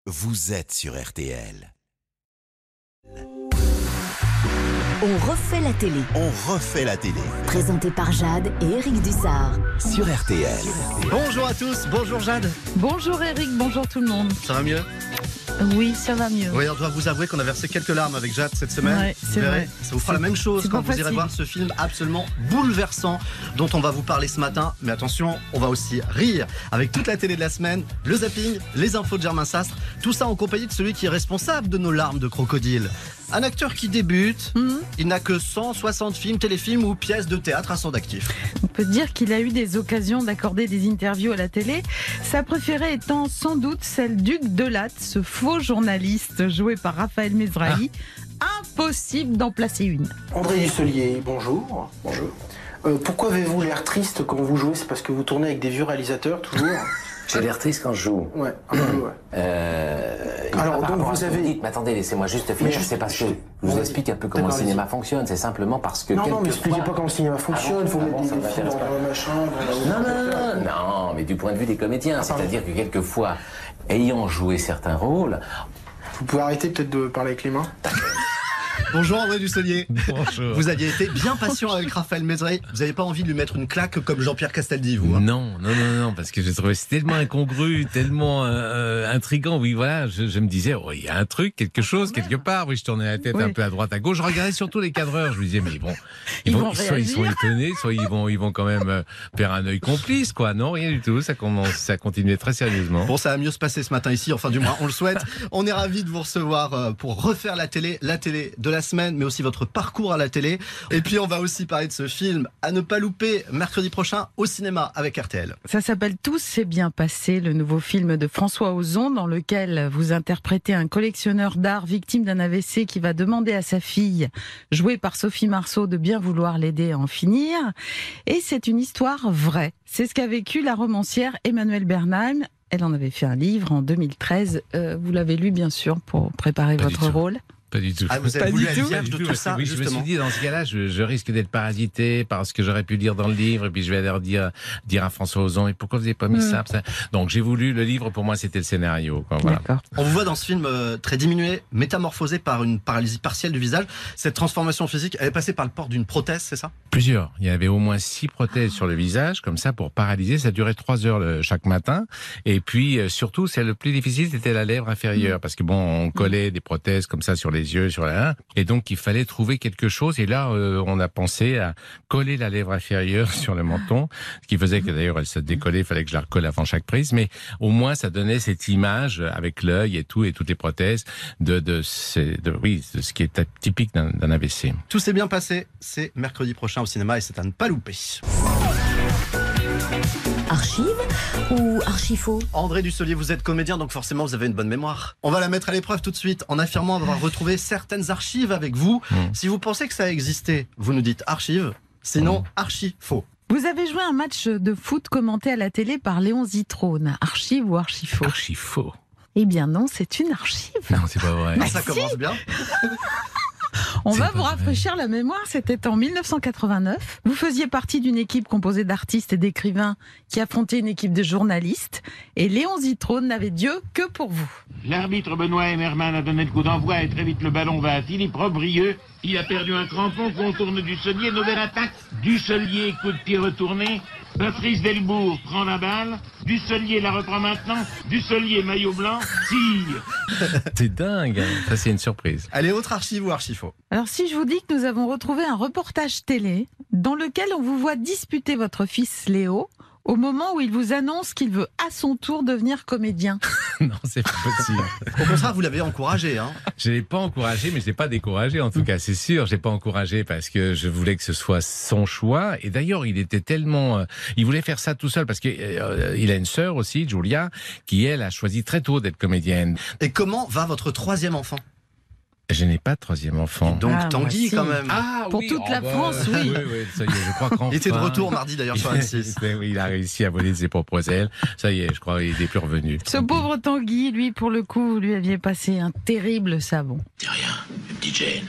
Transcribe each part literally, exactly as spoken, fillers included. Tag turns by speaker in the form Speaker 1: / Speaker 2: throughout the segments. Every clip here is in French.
Speaker 1: Vous êtes sur R T L.
Speaker 2: On refait la télé.
Speaker 1: On refait la télé.
Speaker 2: Présenté par Jade et Eric Dussard.
Speaker 1: Sur R T L.
Speaker 3: Bonjour à tous, bonjour Jade.
Speaker 4: Bonjour Eric, bonjour tout le monde.
Speaker 3: Ça va mieux?
Speaker 4: Oui, ça va mieux.
Speaker 3: Oui, on doit vous avouer qu'on a versé quelques larmes avec Jade cette semaine.
Speaker 4: Ouais, c'est
Speaker 3: vous verrez,
Speaker 4: vrai.
Speaker 3: ça vous fera la même chose quand vous
Speaker 4: facile.
Speaker 3: irez voir ce film absolument bouleversant dont on va vous parler ce matin. Mais attention, on va aussi rire avec toute la télé de la semaine, le zapping, les infos de Germain Sastre. Tout ça en compagnie de celui qui est responsable de nos larmes de crocodile. Un acteur qui débute, mmh. il n'a que cent soixante films, téléfilms ou pièces de théâtre à son actif.
Speaker 4: On peut dire qu'il a eu des occasions d'accorder des interviews à la télé. Sa préférée étant sans doute celle d'Hugues Delatte, ce faux journaliste joué par Raphaël Mesrahi. Ah. Impossible d'en placer une.
Speaker 5: André Dusselier, bonjour. Bonjour. Euh, pourquoi avez-vous l'air triste quand vous jouez? C'est parce que vous tournez avec des vieux réalisateurs, toujours?
Speaker 6: J'ai l'air triste quand je joue.
Speaker 5: Ouais, un peu, ouais.
Speaker 6: Euh,
Speaker 5: Alors, donc vous avez...
Speaker 6: Vous dites, mais attendez, laissez-moi juste finir. C'est parce que je vous explique un peu comment le cinéma fonctionne. C'est simplement parce que...
Speaker 5: Non, non, mais expliquez pas comment le cinéma fonctionne. Il faut mettre des films dans un machin...
Speaker 6: Non, non, non, non, mais du point de vue des comédiens. C'est-à-dire que quelquefois, ayant joué certains rôles...
Speaker 5: Vous pouvez arrêter peut-être de parler avec les mains?
Speaker 3: Bonjour André Dusselier.
Speaker 7: Bonjour.
Speaker 3: Vous aviez été bien patient avec Raphaël Mesrahi. Vous n'avez pas envie de lui mettre une claque comme Jean-Pierre Castaldi, vous hein?
Speaker 7: Non, non, non, non, parce que j'ai trouvé c'est tellement incongru, tellement euh, intriguant. Oui, voilà, je, je me disais, oh, il y a un truc, quelque chose, quelque part. Oui, je tournais la tête oui. un peu à droite, à gauche. Je regardais surtout les cadreurs. Je me disais, mais bon, ils, ils vont, vont soit ils sont étonnés, soit ils vont, ils vont quand même euh, faire un œil complice, quoi. Non, rien du tout. Ça commence, ça continuait très sérieusement.
Speaker 3: Bon, ça va mieux se passer ce matin ici. Enfin, du moins, on le souhaite. On est ravis de vous recevoir euh, pour refaire la télé, la télé de la semaine, mais aussi votre parcours à la télé. Et puis on va aussi parler de ce film à ne pas louper mercredi prochain au cinéma avec R T L.
Speaker 4: Ça s'appelle Tout s'est bien passé, le nouveau film de François Ozon dans lequel vous interprétez un collectionneur d'art victime d'un A V C qui va demander à sa fille, jouée par Sophie Marceau, de bien vouloir l'aider à en finir. Et c'est une histoire vraie. C'est ce qu'a vécu la romancière Emmanuelle Bernheim. Elle en avait fait un livre en deux mille treize. Euh, vous l'avez lu bien sûr pour préparer
Speaker 7: Pas
Speaker 4: votre rôle.
Speaker 7: Pas du tout.
Speaker 3: Ah, vous avez voulu être vierge de tout ça,
Speaker 7: oui,
Speaker 3: justement.
Speaker 7: Je me suis dit, dans ce cas-là, je, je risque d'être parasité par ce que j'aurais pu lire dans le livre, et puis je vais leur dire, dire à François Ozon, et pourquoi vous n'avez pas mis mmh. ça, ça Donc j'ai voulu, le livre, pour moi, c'était le scénario. Quoi, voilà.
Speaker 3: On vous voit dans ce film euh, très diminué, métamorphosé par une paralysie partielle du visage. Cette transformation physique, elle est passée par le port d'une prothèse, c'est ça?
Speaker 7: Plusieurs. Il y avait au moins six prothèses sur le visage, comme ça, pour paralyser. Ça durait trois heures le, chaque matin. Et puis, euh, surtout, c'est le plus difficile, c'était la lèvre inférieure, mmh. parce que bon, on collait des prothèses comme ça sur les yeux, sur la... Et donc, il fallait trouver quelque chose. Et là, euh, on a pensé à coller la lèvre inférieure sur le menton, ce qui faisait que d'ailleurs, elle se décollait. Il fallait que je la recolle avant chaque prise. Mais au moins, ça donnait cette image avec l'œil et tout, et toutes les prothèses de, de, de, de, oui, de ce qui est typique d'un, d'un A V C.
Speaker 3: Tout s'est bien passé. C'est mercredi prochain au cinéma et c'est à ne pas louper.
Speaker 2: Archive ou archifaux?
Speaker 3: André Dusselier, vous êtes comédien, donc forcément vous avez une bonne mémoire. On va la mettre à l'épreuve tout de suite en affirmant avoir retrouvé certaines archives avec vous. Mmh. Si vous pensez que ça a existé, vous nous dites archive, sinon mmh. archi-faux.
Speaker 4: Vous avez joué un match de foot commenté à la télé par Léon Zitrone. Archive ou archifaux?
Speaker 7: Archifaux.
Speaker 4: Eh bien non, c'est une archive.
Speaker 7: Non, c'est pas vrai.
Speaker 3: Ah, ça si. Commence bien.
Speaker 4: On va vous rafraîchir la mémoire, c'était en mille neuf cent quatre-vingt-neuf. Vous faisiez partie d'une équipe composée d'artistes et d'écrivains qui affrontait une équipe de journalistes. Et Léon Zitrone n'avait Dieu que pour vous.
Speaker 8: L'arbitre Benoît Emmerman a donné le coup d'envoi et très vite le ballon va à Philippe Robrieux. Il a perdu un crampon, contourne Dusselier, nouvelle attaque. Dusselier, coup de pied retourné. Patrice Delbourg prend la balle. Dusselier la reprend maintenant. Dusselier, maillot blanc, tire.
Speaker 7: C'est dingue, ça c'est une surprise.
Speaker 3: Allez, autre archive ou archifaux?
Speaker 4: Alors si je vous dis que nous avons retrouvé un reportage télé dans lequel on vous voit disputer votre fils Léo au moment où il vous annonce qu'il veut à son tour devenir comédien.
Speaker 7: Non, c'est pas possible.
Speaker 3: Au contraire, vous l'avez encouragé. Hein.
Speaker 7: Je ne l'ai pas encouragé, mais je ne l'ai pas découragé, en tout cas, c'est sûr. Je ne l'ai pas encouragé parce que je voulais que ce soit son choix. Et d'ailleurs, il était tellement... Euh, il voulait faire ça tout seul parce qu'il euh, a une sœur aussi, Julia, qui, elle, a choisi très tôt d'être comédienne.
Speaker 3: Et comment va votre troisième enfant?
Speaker 7: Je n'ai pas de troisième enfant.
Speaker 3: Et donc
Speaker 4: ah,
Speaker 3: Tanguy, quand même.
Speaker 4: Ah, Pour
Speaker 7: oui,
Speaker 4: toute
Speaker 7: oh
Speaker 4: la
Speaker 7: bah,
Speaker 4: France, oui.
Speaker 7: oui, oui, ça y est, je crois qu'enfin...
Speaker 3: Il était de retour mardi, d'ailleurs, sur M six.
Speaker 7: Oui, il a réussi à voler ses propres ailes. Ça y est, je crois qu'il n'est plus revenu.
Speaker 4: Ce pauvre Tanguy, lui, pour le coup, vous lui aviez passé un terrible savon.
Speaker 8: Dis rien, une petite gêne.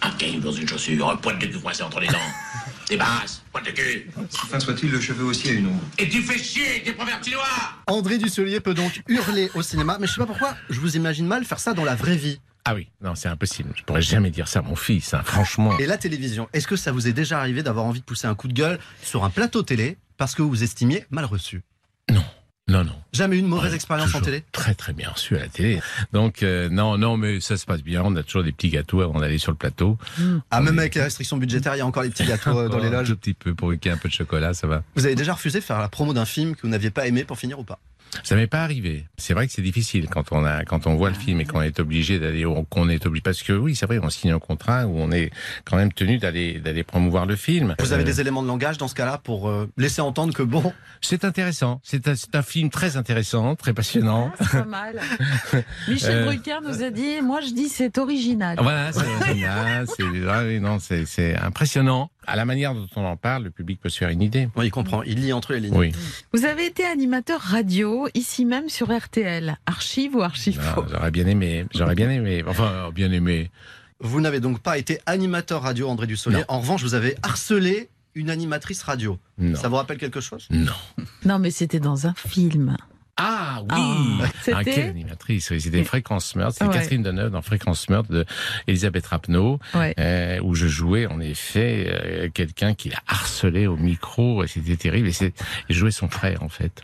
Speaker 8: Un caillou dans une chaussure, un poil de cul coincé entre les dents. Débarrasse, poil de cul.
Speaker 9: Si fin soit-il, le cheveu aussi a une ombre.
Speaker 8: Et tu fais chier, t'es pervertinois.
Speaker 3: André Dussolier peut donc hurler au cinéma, mais je sais pas pourquoi, je vous imagine mal faire ça dans la vraie vie.
Speaker 7: Ah oui, non, c'est impossible. Je pourrais jamais dire ça à mon fils, hein, franchement.
Speaker 3: Et la télévision, est-ce que ça vous est déjà arrivé d'avoir envie de pousser un coup de gueule sur un plateau télé parce que vous vous estimiez mal reçu?
Speaker 7: Non, non, non.
Speaker 3: Jamais eu une mauvaise
Speaker 7: Ouais,
Speaker 3: expérience en
Speaker 7: toujours
Speaker 3: télé?
Speaker 7: Très très bien reçu à la télé. Donc euh, non, non, mais ça se passe bien. On a toujours des petits gâteaux avant d'aller sur le plateau.
Speaker 3: Ah, même avec les restrictions budgétaires, il y a encore les petits gâteaux euh, dans les loges.
Speaker 7: Un petit peu pour qu'il y ait un peu de chocolat, ça va.
Speaker 3: Vous avez déjà refusé de faire la promo d'un film que vous n'aviez pas aimé pour finir ou pas?
Speaker 7: Ça m'est pas arrivé. C'est vrai que c'est difficile quand on a, quand on voit le film et qu'on est obligé d'aller, au- qu'on est obligé, parce que oui, c'est vrai, on signe un contrat où on est quand même tenu d'aller, d'aller promouvoir le film.
Speaker 3: Vous avez
Speaker 7: Euh,
Speaker 3: des éléments de langage dans ce cas-là pour euh, laisser entendre que bon,
Speaker 7: C'est intéressant. C'est un, c'est un film très intéressant, très passionnant.
Speaker 4: C'est pas mal. Michel
Speaker 7: Euh.
Speaker 4: Drucker nous a dit, moi je dis c'est original.
Speaker 7: Voilà, c'est original, c'est, ah oui, non, c'est, c'est impressionnant. À la manière dont on en parle, le public peut se faire une idée.
Speaker 3: oui, il comprend, il lit entre les lignes.
Speaker 7: Oui.
Speaker 4: Vous avez été animateur radio, ici même sur R T L. Archive ou archive
Speaker 7: Ah,
Speaker 4: faux?
Speaker 7: j'aurais bien aimé, j'aurais bien aimé, enfin, bien aimé.
Speaker 3: Vous n'avez donc pas été animateur radio, André Dussolier.
Speaker 7: Non.
Speaker 3: En revanche, vous avez harcelé une animatrice radio.
Speaker 7: Non.
Speaker 3: Ça vous rappelle quelque chose?
Speaker 7: Non.
Speaker 4: Non, mais c'était dans un film.
Speaker 7: Ah oui,
Speaker 4: Ah,
Speaker 7: ah,
Speaker 4: c'était
Speaker 7: quelle animatrice, oui, c'était Fréquence Meurtre, c'était
Speaker 4: Ouais.
Speaker 7: Catherine Deneuve dans Fréquence Meurtre de Elisabeth Rapneau,
Speaker 4: Ouais.
Speaker 7: euh, où je jouais en effet euh, quelqu'un qui l'a harcelé au micro, et c'était terrible, et, c'est, et je jouais son frère en fait.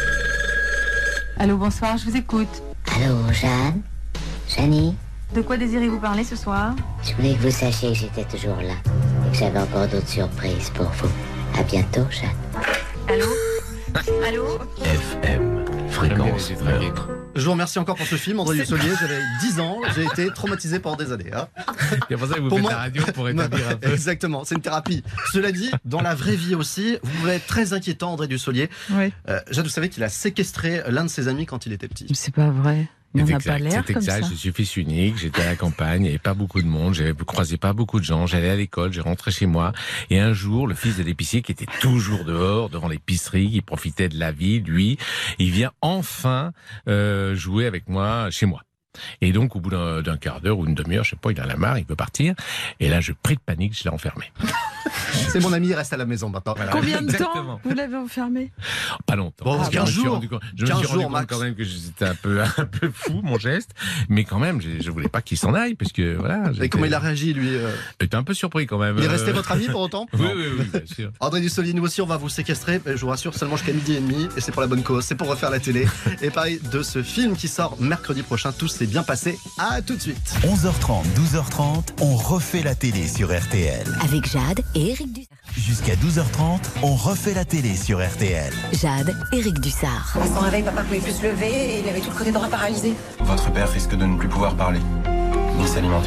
Speaker 10: Allô, bonsoir, je vous écoute.
Speaker 11: Allô, Jeanne? Jeannie?
Speaker 10: De quoi désirez-vous parler ce soir?
Speaker 11: Je voulais que vous sachiez que j'étais toujours là et que j'avais encore d'autres surprises pour vous. À bientôt, Jeanne.
Speaker 10: Allô? Allô?
Speaker 6: F M, fréquence
Speaker 7: J'aime bien les
Speaker 6: meurtre.
Speaker 3: Je vous remercie encore pour ce film, André Dussolier. J'avais dix ans, j'ai été traumatisé pendant des années. Hein.
Speaker 7: C'est pour ça que vous
Speaker 3: Pour
Speaker 7: faites
Speaker 3: moi-
Speaker 7: la radio pour établir un peu.
Speaker 3: Exactement, c'est une thérapie. Cela dit, dans la vraie vie aussi, vous pouvez être très inquiétant, André Dussolier.
Speaker 4: Oui.
Speaker 3: Euh, Jade, vous savez qu'il a séquestré l'un de ses amis quand il était petit.
Speaker 4: C'est pas vrai. Il
Speaker 7: C'est
Speaker 4: n'en a pas
Speaker 7: exact,
Speaker 4: l'air
Speaker 7: c'est
Speaker 4: comme
Speaker 7: exact.
Speaker 4: ça.
Speaker 7: Je suis fils unique, j'étais à la campagne, il n'y avait pas beaucoup de monde, je croisais pas beaucoup de gens, j'allais à l'école, je rentrais chez moi, et un jour, le fils de l'épicier qui était toujours dehors, devant l'épicerie, qui profitait de la vie, lui, il vient enfin euh, jouer avec moi chez moi. Et donc, au bout d'un, d'un quart d'heure ou une demi-heure, je sais pas, il en a marre, il veut partir, et là, je prie de panique, je l'ai enfermé.
Speaker 3: C'est mon ami, il reste à la maison maintenant.
Speaker 7: Voilà.
Speaker 4: Combien de
Speaker 7: Exactement.
Speaker 4: temps vous l'avez enfermé?
Speaker 7: Pas longtemps.
Speaker 3: Bon,
Speaker 7: Parce que
Speaker 3: quinze
Speaker 7: je me suis
Speaker 3: jours.
Speaker 7: rendu compte- Je me
Speaker 3: quinze
Speaker 7: suis rendu
Speaker 3: jours,
Speaker 7: compte
Speaker 3: max.
Speaker 7: quand même que c'était un peu, un peu fou, mon geste. Mais quand même, je, je voulais pas qu'il s'en aille, parce que voilà.
Speaker 3: Et
Speaker 7: j'étais-
Speaker 3: comment il a réagi, lui euh,
Speaker 7: J'étais un peu surpris quand même.
Speaker 3: Il est
Speaker 7: Euh,
Speaker 3: resté votre ami pour autant?
Speaker 7: Oui,
Speaker 3: Non.
Speaker 7: oui, oui, bien sûr.
Speaker 3: André Dussolier, nous aussi, on va vous séquestrer. Je vous rassure, seulement jusqu'à midi et demi. Et c'est pour la bonne cause. C'est pour refaire la télé. Et pareil de ce film qui sort mercredi prochain. Tout s'est bien passé. À tout de suite.
Speaker 1: onze heures trente, douze heures trente, on refait la télé sur R T L.
Speaker 2: Avec Jade et Eric Dussard.
Speaker 1: Jusqu'à douze heures trente, on refait la télé sur R T L.
Speaker 2: Jade, Eric Dussard.
Speaker 10: À son réveil, papa pouvait plus se lever et il avait tout le côté droit paralysé.
Speaker 9: Votre père risque de ne plus pouvoir parler, ni s'alimenter.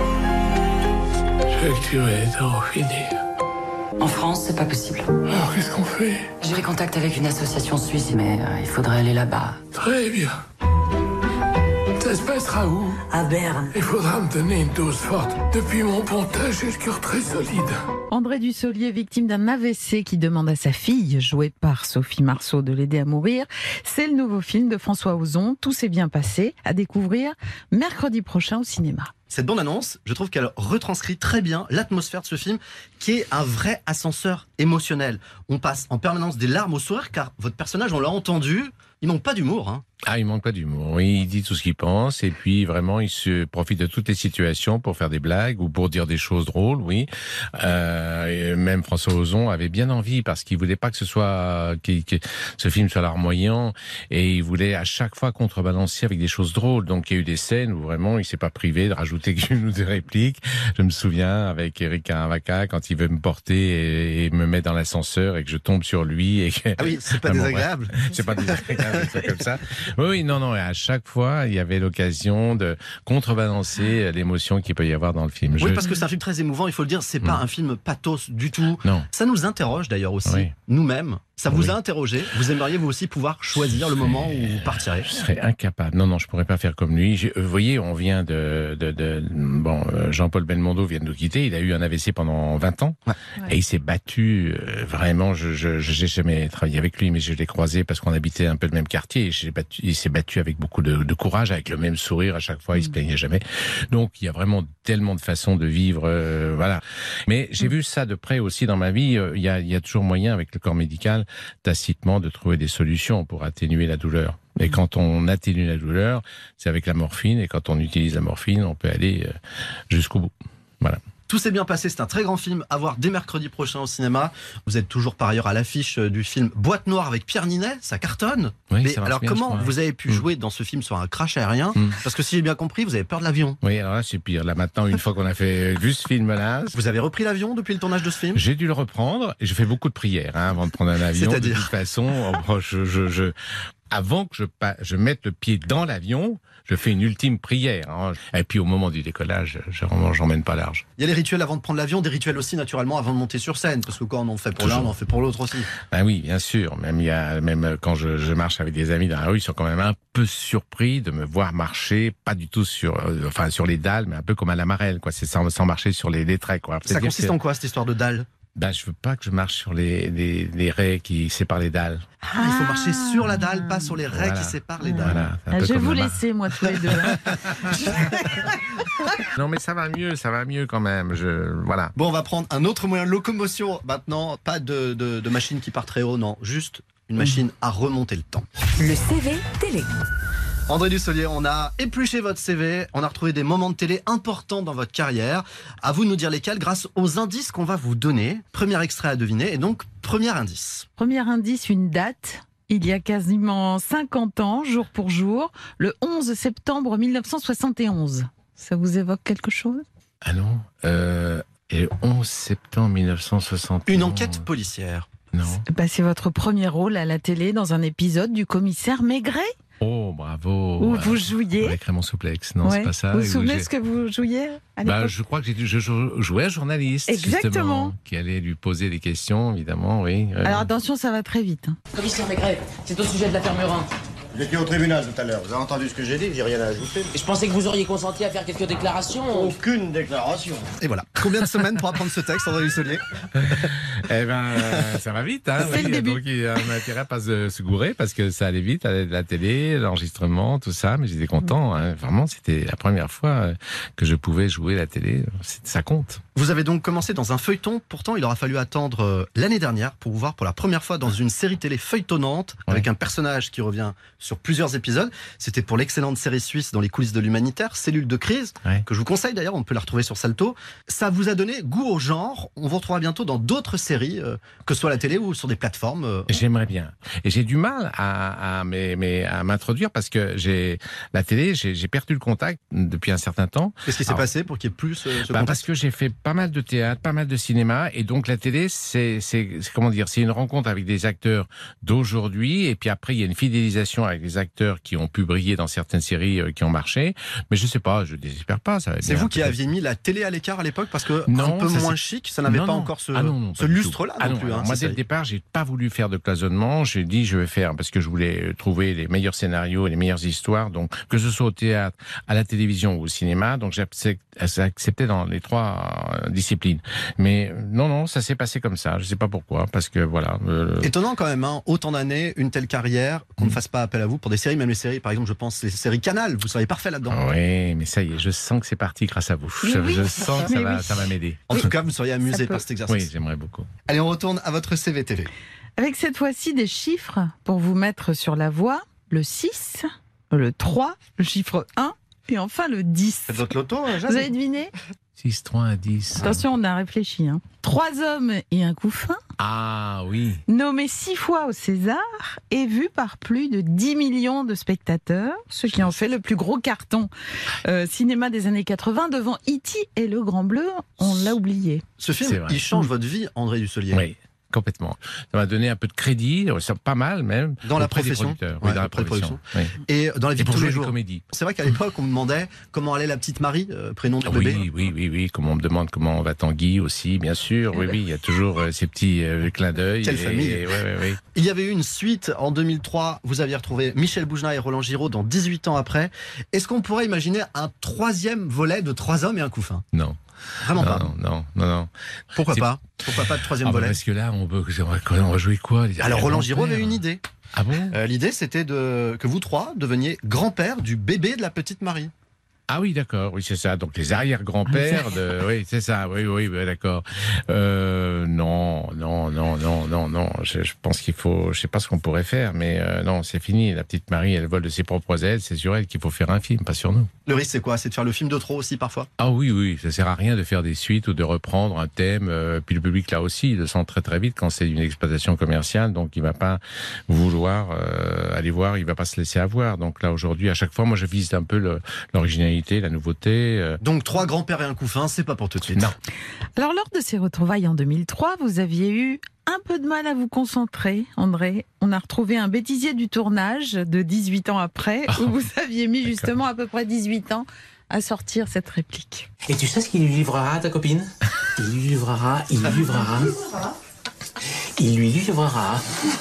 Speaker 8: Je veux que tu m'aides à en finir.
Speaker 10: En France, c'est pas possible.
Speaker 8: Alors qu'est-ce qu'on fait?
Speaker 10: J'ai pris contact avec une association suisse, mais euh, il faudrait aller là-bas.
Speaker 8: Très bien. Ça se passera où?
Speaker 10: À Berne.
Speaker 8: Il faudra me donner une dose forte. Depuis mon pontage, j'ai le cœur très solide.
Speaker 4: André Dussolier, victime d'un A V C qui demande à sa fille, jouée par Sophie Marceau, de l'aider à mourir. C'est le nouveau film de François Ozon. Tout s'est bien passé. À découvrir mercredi prochain au cinéma.
Speaker 3: Cette bande-annonce, je trouve qu'elle retranscrit très bien l'atmosphère de ce film, qui est un vrai ascenseur émotionnel. On passe en permanence des larmes au sourire, car votre personnage, on l'a entendu, il manque pas d'humour. Hein.
Speaker 7: Ah, il manque pas d'humour. Oui, il dit tout ce qu'il pense, et puis vraiment, il se profite de toutes les situations pour faire des blagues ou pour dire des choses drôles, oui. Euh, et même François Ozon avait bien envie, parce qu'il voulait pas que ce soit, que, que ce film soit larmoyant, et il voulait à chaque fois contrebalancer avec des choses drôles. Donc il y a eu des scènes où vraiment il s'est pas privé de rajouter une ou deux répliques. Je me souviens avec Eric Caravaca, quand il veut me porter et, et me mettre dans l'ascenseur et que je tombe sur lui. Et que,
Speaker 3: Ah oui, c'est pas
Speaker 7: Vraiment,
Speaker 3: désagréable.
Speaker 7: bref, c'est pas désagréable, c'est comme ça. Oui, oui, non, non, et à chaque fois, il y avait l'occasion de contrebalancer l'émotion qu'il peut y avoir dans le film.
Speaker 3: Oui,
Speaker 7: Je-
Speaker 3: parce que c'est un film très émouvant, il faut le dire, c'est pas
Speaker 7: Mm.
Speaker 3: un film pathos du tout.
Speaker 7: Non.
Speaker 3: Ça nous interroge d'ailleurs aussi,
Speaker 7: Oui.
Speaker 3: nous-mêmes. Ça vous
Speaker 7: Oui.
Speaker 3: a interrogé? Vous aimeriez vous aussi pouvoir choisir le moment où vous partirez?
Speaker 7: Je serais incapable. Non, non, je pourrais pas faire comme lui. Je, vous voyez, on vient de, de, de bon, euh, Jean-Paul Belmondo vient de nous quitter. Il a eu un A V C pendant vingt ans
Speaker 3: Ouais.
Speaker 7: et il s'est battu. Euh, vraiment, je, je, j'ai jamais travaillé avec lui, mais je l'ai croisé parce qu'on habitait un peu le même quartier. Et j'ai battu, il s'est battu avec beaucoup de, de courage, avec le même sourire à chaque fois. Il se plaignait jamais. Donc, il y a vraiment tellement de façons de vivre, euh, voilà. Mais j'ai vu ça de près aussi dans ma vie. Il y a, il y a toujours moyen avec le corps médical, tacitement, de trouver des solutions pour atténuer la douleur. Et quand on atténue la douleur, c'est avec la morphine. Et quand on utilise la morphine, on peut aller euh, jusqu'au bout. Voilà.
Speaker 3: Tout s'est bien passé, c'est un très grand film à voir dès mercredi prochain au cinéma. Vous êtes toujours par ailleurs à l'affiche du film Boîte Noire avec Pierre Ninet, ça cartonne.
Speaker 7: Oui,
Speaker 3: Mais
Speaker 7: ça marche
Speaker 3: alors
Speaker 7: bien,
Speaker 3: comment
Speaker 7: je crois.
Speaker 3: vous avez pu
Speaker 7: Mm.
Speaker 3: jouer dans ce film sur un crash aérien?
Speaker 7: Mm.
Speaker 3: Parce que si j'ai bien compris, vous avez peur de l'avion.
Speaker 7: Oui, alors là, c'est pire. Là, maintenant, une fois qu'on a fait vu ce film-là,
Speaker 3: Vous avez repris l'avion depuis le tournage de ce film?
Speaker 7: j'ai dû le reprendre et je fais beaucoup de prières hein, avant de prendre un avion. De
Speaker 3: C'est-à-dire
Speaker 7: toute façon, oh, je, je, je, avant que je, pa- je mette le pied dans l'avion, je fais une ultime prière. Hein. Et puis au moment du décollage, je, j'emmène pas large.
Speaker 3: Il y a les rituels avant de prendre l'avion, des rituels aussi naturellement avant de monter sur scène, parce que quand on en fait pour l'un,
Speaker 7: Toujours.
Speaker 3: on en fait pour l'autre aussi.
Speaker 7: Ben oui, bien sûr. Même il y a, même quand je, je marche avec des amis dans la rue, ils sont quand même un peu surpris de me voir marcher, pas du tout sur, euh, enfin sur les dalles, mais un peu comme à la Marelle, quoi. C'est sans, sans marcher sur les, les traits, quoi.
Speaker 3: Ça
Speaker 7: C'est-à-dire
Speaker 3: consiste
Speaker 7: que-
Speaker 3: en quoi cette histoire de dalle?
Speaker 7: Ben je veux pas que je marche sur les, les, les raies qui séparent les dalles.
Speaker 3: Ah, il faut marcher sur la dalle, pas sur les raies
Speaker 7: Voilà.
Speaker 3: qui séparent les dalles.
Speaker 7: Voilà. c'est un
Speaker 4: Ah,
Speaker 7: peu
Speaker 4: je vais
Speaker 7: comme
Speaker 4: vous
Speaker 7: la Mar-
Speaker 4: laisser, moi, tous les deux. hein.
Speaker 7: Non mais ça va mieux, ça va mieux quand même. Je, voilà.
Speaker 3: Bon, on va prendre un autre moyen de locomotion maintenant, pas de, de, de machine qui part très haut, non, juste une machine à remonter le temps.
Speaker 2: Le C V télé.
Speaker 3: André Dussolier, on a épluché votre C V, on a retrouvé des moments de télé importants dans votre carrière. À vous de nous dire lesquels grâce aux indices qu'on va vous donner. Premier extrait à deviner et donc premier indice.
Speaker 4: Premier indice, une date. Il y a quasiment cinquante ans, jour pour jour, le onze septembre mille neuf cent soixante et onze. Ça vous évoque quelque chose?
Speaker 7: Ah non. Euh, et le onze septembre mille neuf cent soixante.
Speaker 3: Une enquête policière.
Speaker 7: Non.
Speaker 4: Bah, c'est votre premier rôle à la télé dans un épisode du commissaire Maigret,
Speaker 7: Oh bravo.
Speaker 4: où
Speaker 7: Euh,
Speaker 4: vous jouiez.
Speaker 7: Avec Raymond Souplex. Non,
Speaker 4: Ouais.
Speaker 7: c'est pas ça.
Speaker 4: Vous vous
Speaker 7: Où
Speaker 4: souvenez
Speaker 7: j'ai-
Speaker 4: ce que vous jouiez à
Speaker 7: Bah,
Speaker 4: l'époque?
Speaker 7: je crois que j'ai, je, je jouais un journaliste,
Speaker 4: Exactement.
Speaker 7: justement, qui allait lui poser des questions, évidemment, oui. Euh,
Speaker 4: Alors attention, ça va très vite. hein.
Speaker 10: Commissaire Maigret, c'est au sujet de l'affaire Murin.
Speaker 12: Vous étiez au tribunal tout à l'heure, vous avez entendu ce que j'ai dit, j'ai rien à ajouter.
Speaker 10: Et je pensais que vous auriez consenti à faire quelques déclarations.
Speaker 12: Aucune déclaration.
Speaker 3: Et voilà. Combien de semaines pour apprendre ce texte, André Dussolier?
Speaker 7: Eh ben, euh, ça va vite, hein.
Speaker 4: C'est
Speaker 7: oui.
Speaker 4: le début.
Speaker 7: Donc, il y a un intérêt à pas se, se gourer parce que ça allait vite, allait de la télé, l'enregistrement, tout ça. Mais j'étais content. Hein. Vraiment, c'était la première fois euh, que je pouvais jouer la télé. C'est- Ça compte.
Speaker 3: Vous avez donc commencé dans un feuilleton, pourtant il aura fallu attendre euh, l'année dernière pour vous voir pour la première fois dans une série télé feuilletonnante avec un personnage qui revient sur plusieurs épisodes. C'était pour l'excellente série suisse Dans les coulisses de l'humanitaire, Cellule de crise,
Speaker 7: Ouais.
Speaker 3: que je vous conseille d'ailleurs, on peut la retrouver sur Salto. Ça vous a donné goût au genre, on vous retrouvera bientôt dans d'autres séries, euh, que ce soit à la télé ou sur des plateformes. euh.
Speaker 7: J'aimerais bien. Et j'ai du mal à, à, mais, mais à m'introduire parce que j'ai la télé, j'ai j'ai perdu le contact depuis un certain temps.
Speaker 3: Qu'est-ce qui s'est
Speaker 7: Alors,
Speaker 3: passé pour qu'il y ait plus ce, ce
Speaker 7: Bah,
Speaker 3: contact?
Speaker 7: parce que j'ai fait pas mal de théâtre, pas mal de cinéma, et donc la télé, c'est, c'est, c'est comment dire, c'est une rencontre avec des acteurs d'aujourd'hui, et puis après il y a une fidélisation avec les acteurs qui ont pu briller dans certaines séries euh, qui ont marché. Mais je sais pas, je désespère pas. Ça va
Speaker 3: C'est
Speaker 7: bien,
Speaker 3: vous qui
Speaker 7: peut-être.
Speaker 3: aviez mis la télé à l'écart à l'époque parce que
Speaker 7: Non,
Speaker 3: un peu
Speaker 7: ça,
Speaker 3: moins
Speaker 7: c'est-
Speaker 3: chic, ça n'avait
Speaker 7: Non,
Speaker 3: pas
Speaker 7: non.
Speaker 3: encore ce,
Speaker 7: Ah non, non,
Speaker 3: ce
Speaker 7: pas du tout.
Speaker 3: lustre-là
Speaker 7: Ah
Speaker 3: non
Speaker 7: non,
Speaker 3: plus.
Speaker 7: alors
Speaker 3: hein,
Speaker 7: moi,
Speaker 3: ces
Speaker 7: dès le
Speaker 3: séries.
Speaker 7: départ, j'ai pas voulu faire de cloisonnement. J'ai dit, je vais faire parce que je voulais trouver les meilleurs scénarios et les meilleures histoires. Donc, que ce soit au théâtre, à la télévision ou au cinéma. Donc, j'ai accepté dans les trois euh, disciplines. Mais euh, non, non, ça s'est passé comme ça. Je sais pas pourquoi. Parce que voilà. euh,
Speaker 3: Étonnant quand même, hein, autant d'années, une telle carrière, qu'on ne fasse pas appel à vous pour des séries, même les séries, par exemple, je pense les séries Canal, vous seriez parfait là-dedans.
Speaker 7: Oui, mais ça y est, je sens que c'est parti grâce à vous.
Speaker 4: Mais
Speaker 7: Je,
Speaker 4: oui.
Speaker 7: je sens que ça
Speaker 4: Mais
Speaker 7: va,
Speaker 4: oui.
Speaker 7: ça va m'aider.
Speaker 3: En tout cas, vous seriez amusé
Speaker 4: peut.
Speaker 3: par cet exercice.
Speaker 7: Oui, j'aimerais beaucoup.
Speaker 3: Allez, on retourne à votre C V T V.
Speaker 4: Avec cette fois-ci des chiffres pour vous mettre sur la voie. Le six, le trois, le chiffre un et enfin le dix.
Speaker 3: Faites votre loto, hein,
Speaker 4: Vous avez deviné?
Speaker 7: six, trois, un, dix.
Speaker 4: Attention, on a réfléchi. Hein. Trois hommes et un couffin,
Speaker 7: Ah oui.
Speaker 4: nommé six fois au César et vu par plus de dix millions de spectateurs, ce qui en fait le plus gros carton euh, cinéma des années quatre-vingts devant E T et Le Grand Bleu. On l'a oublié.
Speaker 3: Ce
Speaker 7: C'est
Speaker 3: film,
Speaker 7: vrai.
Speaker 3: il change votre vie, André Dussolier.
Speaker 7: Oui. Complètement. Ça m'a donné un peu de crédit, pas mal même.
Speaker 3: Dans la
Speaker 7: auprès des
Speaker 3: profession.
Speaker 7: producteurs.
Speaker 3: Ouais,
Speaker 7: Oui, dans la profession. Oui.
Speaker 3: Et dans la vie
Speaker 7: Et
Speaker 3: de
Speaker 7: pour
Speaker 3: tous
Speaker 7: jouer
Speaker 3: les
Speaker 7: des
Speaker 3: jours.
Speaker 7: comédies.
Speaker 3: C'est vrai qu'à l'époque, on me demandait comment allait la petite Marie, euh, prénom du
Speaker 7: Ah
Speaker 3: bébé.
Speaker 7: oui, oui, oui, oui. Comme on me demande comment va Tanguy aussi, bien sûr. Oui, oui, il y a toujours euh, ces petits euh, clins d'œil.
Speaker 3: Quelle
Speaker 7: et,
Speaker 3: famille.
Speaker 7: et, ouais, ouais, ouais.
Speaker 3: Il y avait eu une suite en deux mille trois. Vous aviez retrouvé Michel Bougenat et Roland Giraud dans dix-huit ans après. Est-ce qu'on pourrait imaginer un troisième volet de Trois hommes et un couffin?
Speaker 7: Non.
Speaker 3: Vraiment
Speaker 7: non,
Speaker 3: pas.
Speaker 7: Non, non, non, non.
Speaker 3: Pourquoi
Speaker 7: C'est...
Speaker 3: pas Pourquoi pas de troisième
Speaker 7: ah bah
Speaker 3: volet?
Speaker 7: Parce que là, on veut, on va jouer quoi? Les
Speaker 3: Alors Roland Giraud avait une idée.
Speaker 7: Ah bon?
Speaker 3: euh, L'idée, c'était de que vous trois deveniez grand-père du bébé de la petite Marie.
Speaker 7: Ah oui, d'accord, oui, c'est ça. Donc les arrière-grands-pères de... Oui, c'est ça, oui, oui, oui d'accord. Euh, non, non, non, non, non, non. Je, je pense qu'il faut... Je sais pas ce qu'on pourrait faire, mais euh, non, c'est fini. La petite Marie, elle vole de ses propres ailes. C'est sur elle qu'il faut faire un film, pas sur nous.
Speaker 3: Le risque, c'est quoi? C'est de faire le film de trop aussi, parfois?
Speaker 7: Ah oui, oui, ça sert à rien de faire des suites ou de reprendre un thème. Euh, puis le public, là aussi, il le sent très très vite quand c'est une exploitation commerciale. Donc il va pas vouloir euh, aller voir, il va pas se laisser avoir. Donc là, aujourd'hui, à chaque fois, moi, je vise un peu le, l'originalité, la nouveauté. Euh...
Speaker 3: Donc trois grands-pères et un couffin, c'est pas pour tout de suite.
Speaker 7: Non.
Speaker 4: Alors lors de ces retrouvailles en deux mille trois, vous aviez eu un peu de mal à vous concentrer, André. On a retrouvé un bêtisier du tournage de dix-huit ans après,
Speaker 7: Oh,
Speaker 4: où vous aviez mis justement à peu près dix-huit ans à sortir cette réplique.
Speaker 5: Et tu sais ce qu'il lui livrera à ta copine? Il lui livrera, il lui livrera. Il lui livrera.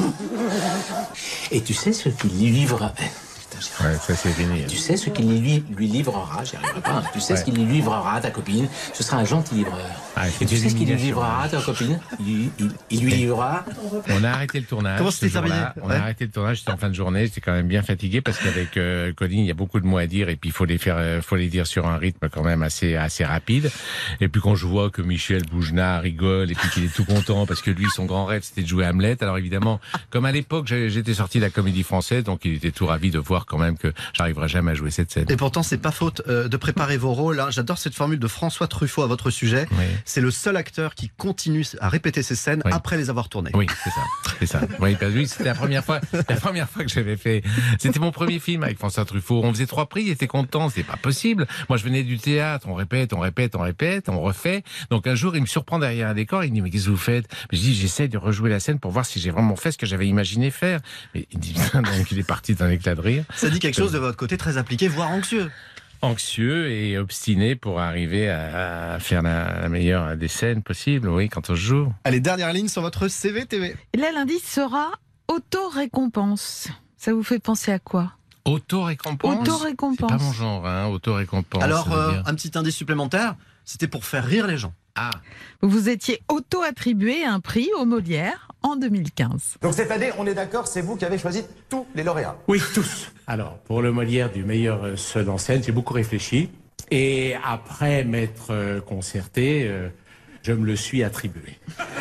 Speaker 5: Et tu sais ce qu'il lui livrera.
Speaker 7: Ouais, ça c'est fini.
Speaker 5: Tu sais ce qu'il lui, lui livrera, j'y arriverai pas. Tu sais
Speaker 7: Ouais.
Speaker 5: ce qu'il lui livrera à ta copine, ce sera un gentil livreur.
Speaker 7: Ah,
Speaker 5: Et tu sais ce qu'il lui livrera à ta copine, il, il, il lui livrera.
Speaker 7: On a arrêté le tournage.
Speaker 3: Comment c'était
Speaker 7: ce jour-là.
Speaker 3: terminé?
Speaker 7: On
Speaker 3: Ouais.
Speaker 7: a arrêté le tournage, c'était en fin de journée, j'étais quand même bien fatigué parce qu'avec euh, Colin, il y a beaucoup de mots à dire et puis il faut les faire, euh, faut les dire sur un rythme quand même assez assez rapide. Et puis quand je vois que Michel Bougenat rigole et puis qu'il est tout content parce que lui, son grand rêve, c'était de jouer Hamlet. Alors évidemment, comme à l'époque, j'ai- j'étais sorti de la Comédie Française, donc il était tout ravi de voir quand même que j'arriverai jamais à jouer cette scène.
Speaker 3: Et pourtant, c'est pas faute euh, de préparer vos rôles. Hein. J'adore cette formule de François Truffaut à votre sujet.
Speaker 7: Oui.
Speaker 3: C'est le seul acteur qui continue à répéter ses scènes
Speaker 7: Oui.
Speaker 3: après les avoir tournées.
Speaker 7: Oui, c'est ça, c'est ça. Oui, parce que oui, c'était la première fois, la première fois que j'avais fait. C'était mon premier film avec François Truffaut. On faisait trois prix, il était content, c'était pas possible. Moi, je venais du théâtre, on répète, on répète, on répète, on refait. Donc un jour, il me surprend derrière un décor, il me dit mais qu'est-ce que vous faites? Je dis j'essaie de rejouer la scène pour voir si j'ai vraiment fait ce que j'avais imaginé faire. Et il dit donc il est parti d'un éclat de rire.
Speaker 3: Ça dit quelque chose de votre côté très appliqué, voire anxieux.
Speaker 7: Anxieux et obstiné pour arriver à, à faire la, la meilleure des scènes possibles, oui, quand on joue.
Speaker 3: Allez, dernière ligne sur votre C V T V.
Speaker 4: Et là, l'indice sera auto-récompense. Ça vous fait penser à quoi?
Speaker 7: Auto-récompense.
Speaker 4: Auto-récompense.
Speaker 7: C'est pas mon genre, hein, auto-récompense.
Speaker 3: Alors,
Speaker 7: ça veut
Speaker 3: euh,
Speaker 7: dire.
Speaker 3: un petit indice supplémentaire, c'était pour faire rire les gens.
Speaker 7: Ah.
Speaker 4: Vous vous étiez auto-attribué un prix au Molière en deux mille quinze.
Speaker 12: Donc cette année, on est d'accord, c'est vous qui avez choisi tous les lauréats.
Speaker 13: Oui, tous. Alors, pour le Molière du meilleur euh, seul en scène, j'ai beaucoup réfléchi. Et après m'être euh, concerté, euh, je me le suis attribué.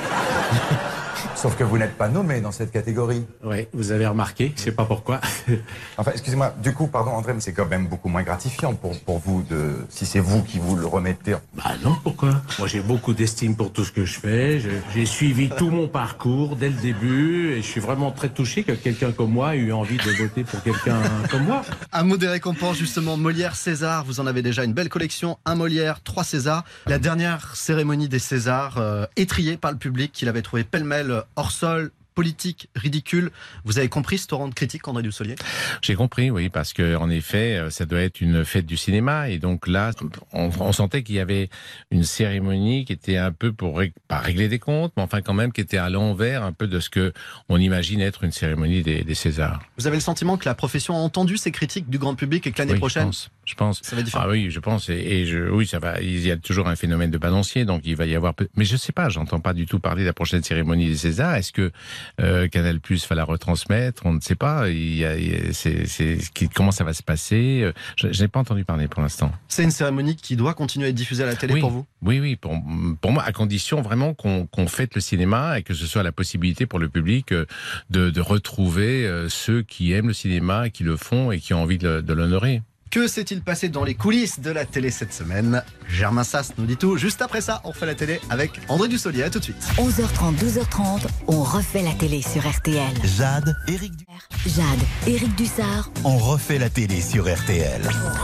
Speaker 12: Sauf que vous n'êtes pas nommé dans cette catégorie.
Speaker 13: Oui, vous avez remarqué, je sais pas pourquoi.
Speaker 12: Enfin, excusez-moi, du coup, pardon André, mais c'est quand même beaucoup moins gratifiant pour, pour vous de... Si c'est vous qui vous le remettez.
Speaker 13: Bah non, pourquoi? Moi, j'ai beaucoup d'estime pour tout ce que je fais. Je- J'ai suivi tout mon parcours dès le début. Et je suis vraiment très touché que quelqu'un comme moi ait eu envie de voter pour quelqu'un comme moi.
Speaker 3: Un mot des récompenses, justement, Molière, César. Vous en avez déjà une belle collection. Un Molière, trois Césars. La dernière cérémonie des Césars, euh, étriée par le public, qu'il avait trouvé pêle-mêle euh, hors sol, politique, ridicule. Vous avez compris ce torrent de critique, André Dussolier?
Speaker 7: J'ai compris, oui, parce que en effet, euh, ça doit être une fête du cinéma, et donc là, on, on sentait qu'il y avait une cérémonie qui était un peu pour rég- pas régler des comptes, mais enfin quand même qui était à l'envers un peu de ce que on imagine être une cérémonie des, des Césars.
Speaker 3: Vous avez le sentiment que la profession a entendu ces critiques du grand public et que l'année
Speaker 7: Oui,
Speaker 3: prochaine,
Speaker 7: je pense, je pense.
Speaker 3: ça va être différent?
Speaker 7: Ah oui, je pense, et, et je, oui, ça va. Il y a toujours un phénomène de balancier, donc il va y avoir. Peu... Mais je sais pas, j'entends pas du tout parler de la prochaine cérémonie des Césars. Est-ce que euh, Canal Plus va la retransmettre? On ne sait pas. Il y a, il y a- c'est, c'est, comment ça va se passer? Je, je n'ai pas entendu parler pour l'instant.
Speaker 3: C'est une cérémonie qui doit continuer à être diffusée à la télé
Speaker 7: Oui,
Speaker 3: pour vous?
Speaker 7: oui, oui, pour, pour moi, à condition vraiment qu'on qu'on fête le cinéma et que ce soit la possibilité pour le public euh, de, de retrouver euh, ceux qui aiment le cinéma, qui le font et qui ont envie de, de l'honorer.
Speaker 3: Que s'est-il passé dans les coulisses de la télé cette semaine? Germain Sastre nous dit tout. Juste après ça, on fait la télé avec André Dussolier. À tout de suite.
Speaker 2: onze heures trente, douze heures trente, on refait la télé sur R T L.
Speaker 1: Jade, Éric Du-
Speaker 2: Jade, Éric Dussard,
Speaker 1: On refait la télé sur R T L.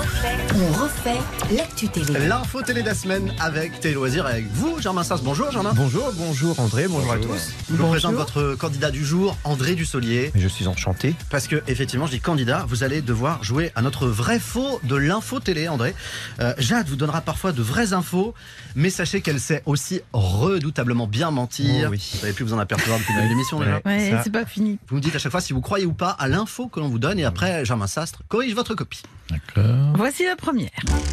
Speaker 2: on refait l'actu télé.
Speaker 3: L'info télé de la semaine avec Télé Loisirs, avec vous, Germain Sastre. Bonjour, Germain.
Speaker 14: Bonjour, bonjour André, bonjour, bonjour. à tous.
Speaker 3: Je vous présente votre candidat du jour, André Dussolier.
Speaker 14: Je suis enchanté.
Speaker 3: Parce que, effectivement, je dis candidat, vous allez devoir jouer à notre vrai faux de l'info télé, André. Euh, Jade vous donnera parfois de vraies infos, mais sachez qu'elle sait aussi redoutablement bien mentir.
Speaker 14: Oh oui.
Speaker 3: Vous avez pu vous en apercevoir depuis l'émission déjà.
Speaker 4: Ouais, c'est pas fini.
Speaker 3: Vous me dites à chaque fois si vous croyez ou pas à l'info que l'on vous donne, et après, Germain Sastre corrige votre copie.
Speaker 7: D'accord.
Speaker 4: Voici la première.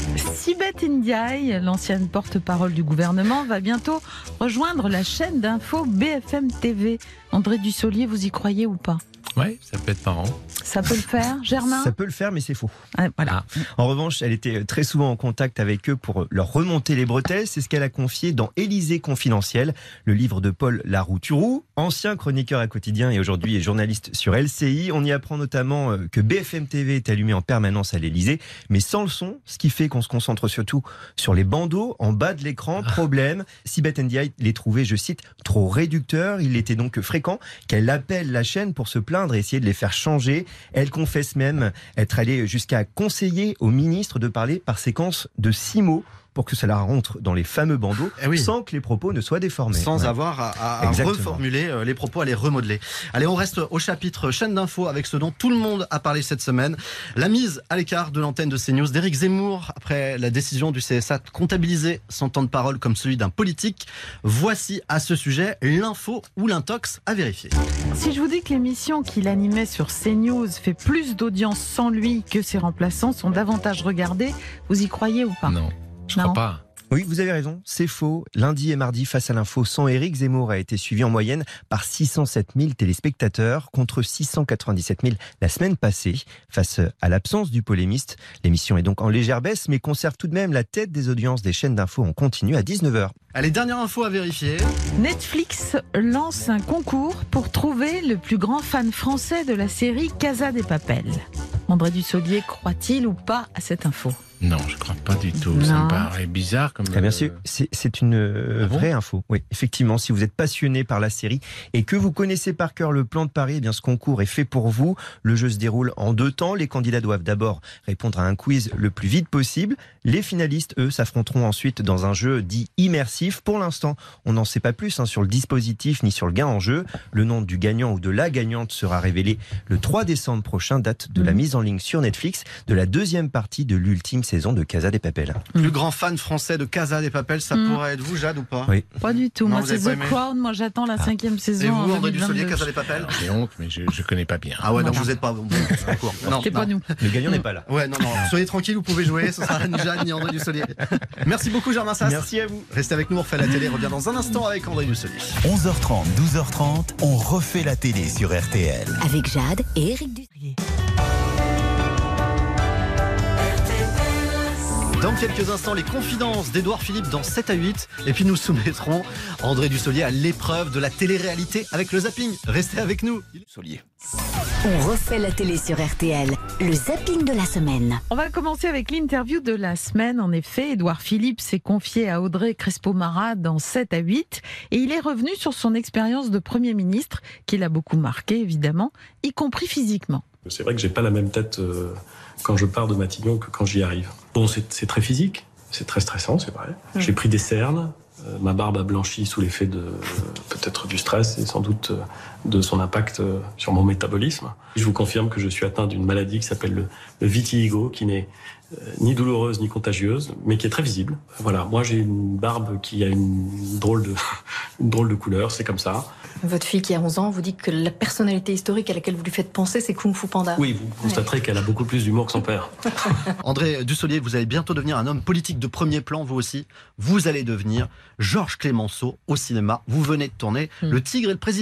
Speaker 4: Sibeth Ndiaye, l'ancienne porte-parole du gouvernement, va bientôt rejoindre la chaîne d'info B F M T V. André Dussolier, vous y croyez ou pas?
Speaker 7: Ouais, ça peut être marrant.
Speaker 4: Ça peut le faire, Germain?
Speaker 14: Ça peut le faire, mais c'est faux.
Speaker 4: Ah, voilà.
Speaker 14: En revanche, elle était très souvent en contact avec eux pour leur remonter les bretelles. C'est ce qu'elle a confié dans Élysée Confidentiel, le livre de Paul Laroux-Turou, ancien chroniqueur à Quotidien et aujourd'hui journaliste sur L C I. On y apprend notamment que B F M T V est allumé en permanence à l'Élysée, mais sans le son, ce qui fait qu'on se concentre surtout sur les bandeaux en bas de l'écran. Problème, Sibeth Ndiaye les trouvait, je cite, trop réducteurs. Il était donc fréquent qu'elle appelle la chaîne pour se plaindre et essayer de les faire changer. Elle confesse même être allée jusqu'à conseiller au ministre de parler par séquence de six mots pour que cela rentre dans les fameux bandeaux,
Speaker 3: eh oui.
Speaker 14: sans que les propos ne soient déformés.
Speaker 3: Sans
Speaker 14: ouais.
Speaker 3: avoir à, à reformuler euh, les propos, à les remodeler. Allez, on reste au chapitre chaîne d'info avec ce dont tout le monde a parlé cette semaine. La mise à l'écart de l'antenne de CNews d'Éric Zemmour après la décision du C S A de comptabiliser son temps de parole comme celui d'un politique. Voici à ce sujet l'info ou l'intox à vérifier.
Speaker 4: Si je vous dis que l'émission qu'il animait sur CNews fait plus d'audience sans lui que ses remplaçants sont davantage regardés, vous y croyez ou pas?
Speaker 7: Non. Je
Speaker 4: Non.
Speaker 7: crois pas.
Speaker 14: Oui, vous avez raison, c'est faux. Lundi et mardi, Face à l'info, sans Éric Zemmour a été suivi en moyenne par six cent sept mille téléspectateurs contre six cent quatre-vingt-dix-sept mille la semaine passée. Face à l'absence du polémiste, l'émission est donc en légère baisse, mais conserve tout de même la tête des audiences des chaînes d'info en continu à dix-neuf heures.
Speaker 3: Allez, dernière info à vérifier.
Speaker 4: Netflix lance un concours pour trouver le plus grand fan français de la série Casa de Papel. André Dussolier croit-il ou pas à cette info?
Speaker 7: Non, je crois pas du tout.
Speaker 4: Non.
Speaker 7: Ça me paraît bizarre comme.
Speaker 14: Ah, bien sûr, c'est, c'est une euh,
Speaker 7: Ah bon
Speaker 14: vraie info. Oui, effectivement, si vous êtes passionné par la série et que vous connaissez par cœur le plan de Paris, eh bien ce concours est fait pour vous. Le jeu se déroule en deux temps. Les candidats doivent d'abord répondre à un quiz le plus vite possible. Les finalistes, eux, s'affronteront ensuite dans un jeu dit immersif. Pour l'instant, on n'en sait pas plus hein, sur le dispositif ni sur le gain en jeu. Le nom du gagnant ou de la gagnante sera révélé le trois décembre prochain, date de la mise en ligne sur Netflix de la deuxième partie de l'ultime saison de Casa de Papel.
Speaker 3: Plus grand fan français de Casa de Papel, ça
Speaker 4: Mm.
Speaker 3: pourrait être vous, Jade, ou pas?
Speaker 14: Oui.
Speaker 4: Pas du tout.
Speaker 3: Non,
Speaker 4: Moi,
Speaker 3: vous
Speaker 4: c'est
Speaker 3: avez pas
Speaker 4: The
Speaker 3: aimé
Speaker 4: Crown. Moi, j'attends la cinquième saison.
Speaker 3: Et vous,
Speaker 4: en
Speaker 3: André Dussolier,
Speaker 4: deux mille vingt-deux.
Speaker 3: Casa de Papel?
Speaker 7: J'ai honte, mais je, je connais pas bien.
Speaker 3: Ah ouais, donc
Speaker 4: Voilà.
Speaker 3: vous n'êtes pas bon. D'accord. Non,
Speaker 4: C'est
Speaker 3: non.
Speaker 4: pas nous.
Speaker 14: Le gagnant n'est pas là.
Speaker 3: Ouais, non, non. Soyez tranquille, vous pouvez jouer. Ce sera ni Jade ni André Dussolier. Merci beaucoup, Germain Sastre.
Speaker 14: Merci à vous.
Speaker 3: Restez avec nous, on refait la télé. Revient dans un instant avec André Dussolier.
Speaker 1: onze heures trente, douze heures trente, on refait la télé sur R T L.
Speaker 2: Avec Jade et Éric Dussolier.
Speaker 3: Dans quelques instants, les confidences d'Édouard Philippe dans sept à huit. Et puis nous soumettrons André Dussolier à l'épreuve de la télé-réalité avec le zapping. Restez avec nous. Dussolier.
Speaker 2: On refait la télé sur R T L. Le zapping de la semaine.
Speaker 4: On va commencer avec l'interview de la semaine. En effet, Édouard Philippe s'est confié à Audrey Crespo-Mara dans sept à huit et il est revenu sur son expérience de Premier ministre, qui l'a beaucoup marqué évidemment, y compris physiquement.
Speaker 15: C'est vrai que j'ai pas la même tête euh, quand je pars de Matignon que quand j'y arrive. Bon, c'est, c'est très physique, c'est très stressant, c'est vrai. Mmh. J'ai pris des cernes, euh, ma barbe a blanchi sous l'effet de euh, peut-être du stress et sans doute euh, de son impact euh, sur mon métabolisme. Je vous confirme que je suis atteint d'une maladie qui s'appelle le, le vitiligo, qui n'est euh, ni douloureuse ni contagieuse, mais qui est très visible. Voilà, moi j'ai une barbe qui a une drôle de, une drôle de couleur, c'est comme ça.
Speaker 16: Votre fille qui a onze ans vous dit que la personnalité historique à laquelle vous lui faites penser, c'est Kung Fu Panda.
Speaker 15: Oui, vous constaterez ouais. qu'elle a beaucoup plus d'humour que son père.
Speaker 3: André Dussolier, vous allez bientôt devenir un homme politique de premier plan, vous aussi. Vous allez devenir Georges Clemenceau au cinéma. Vous venez de tourner mmh. Le Tigre et le Président.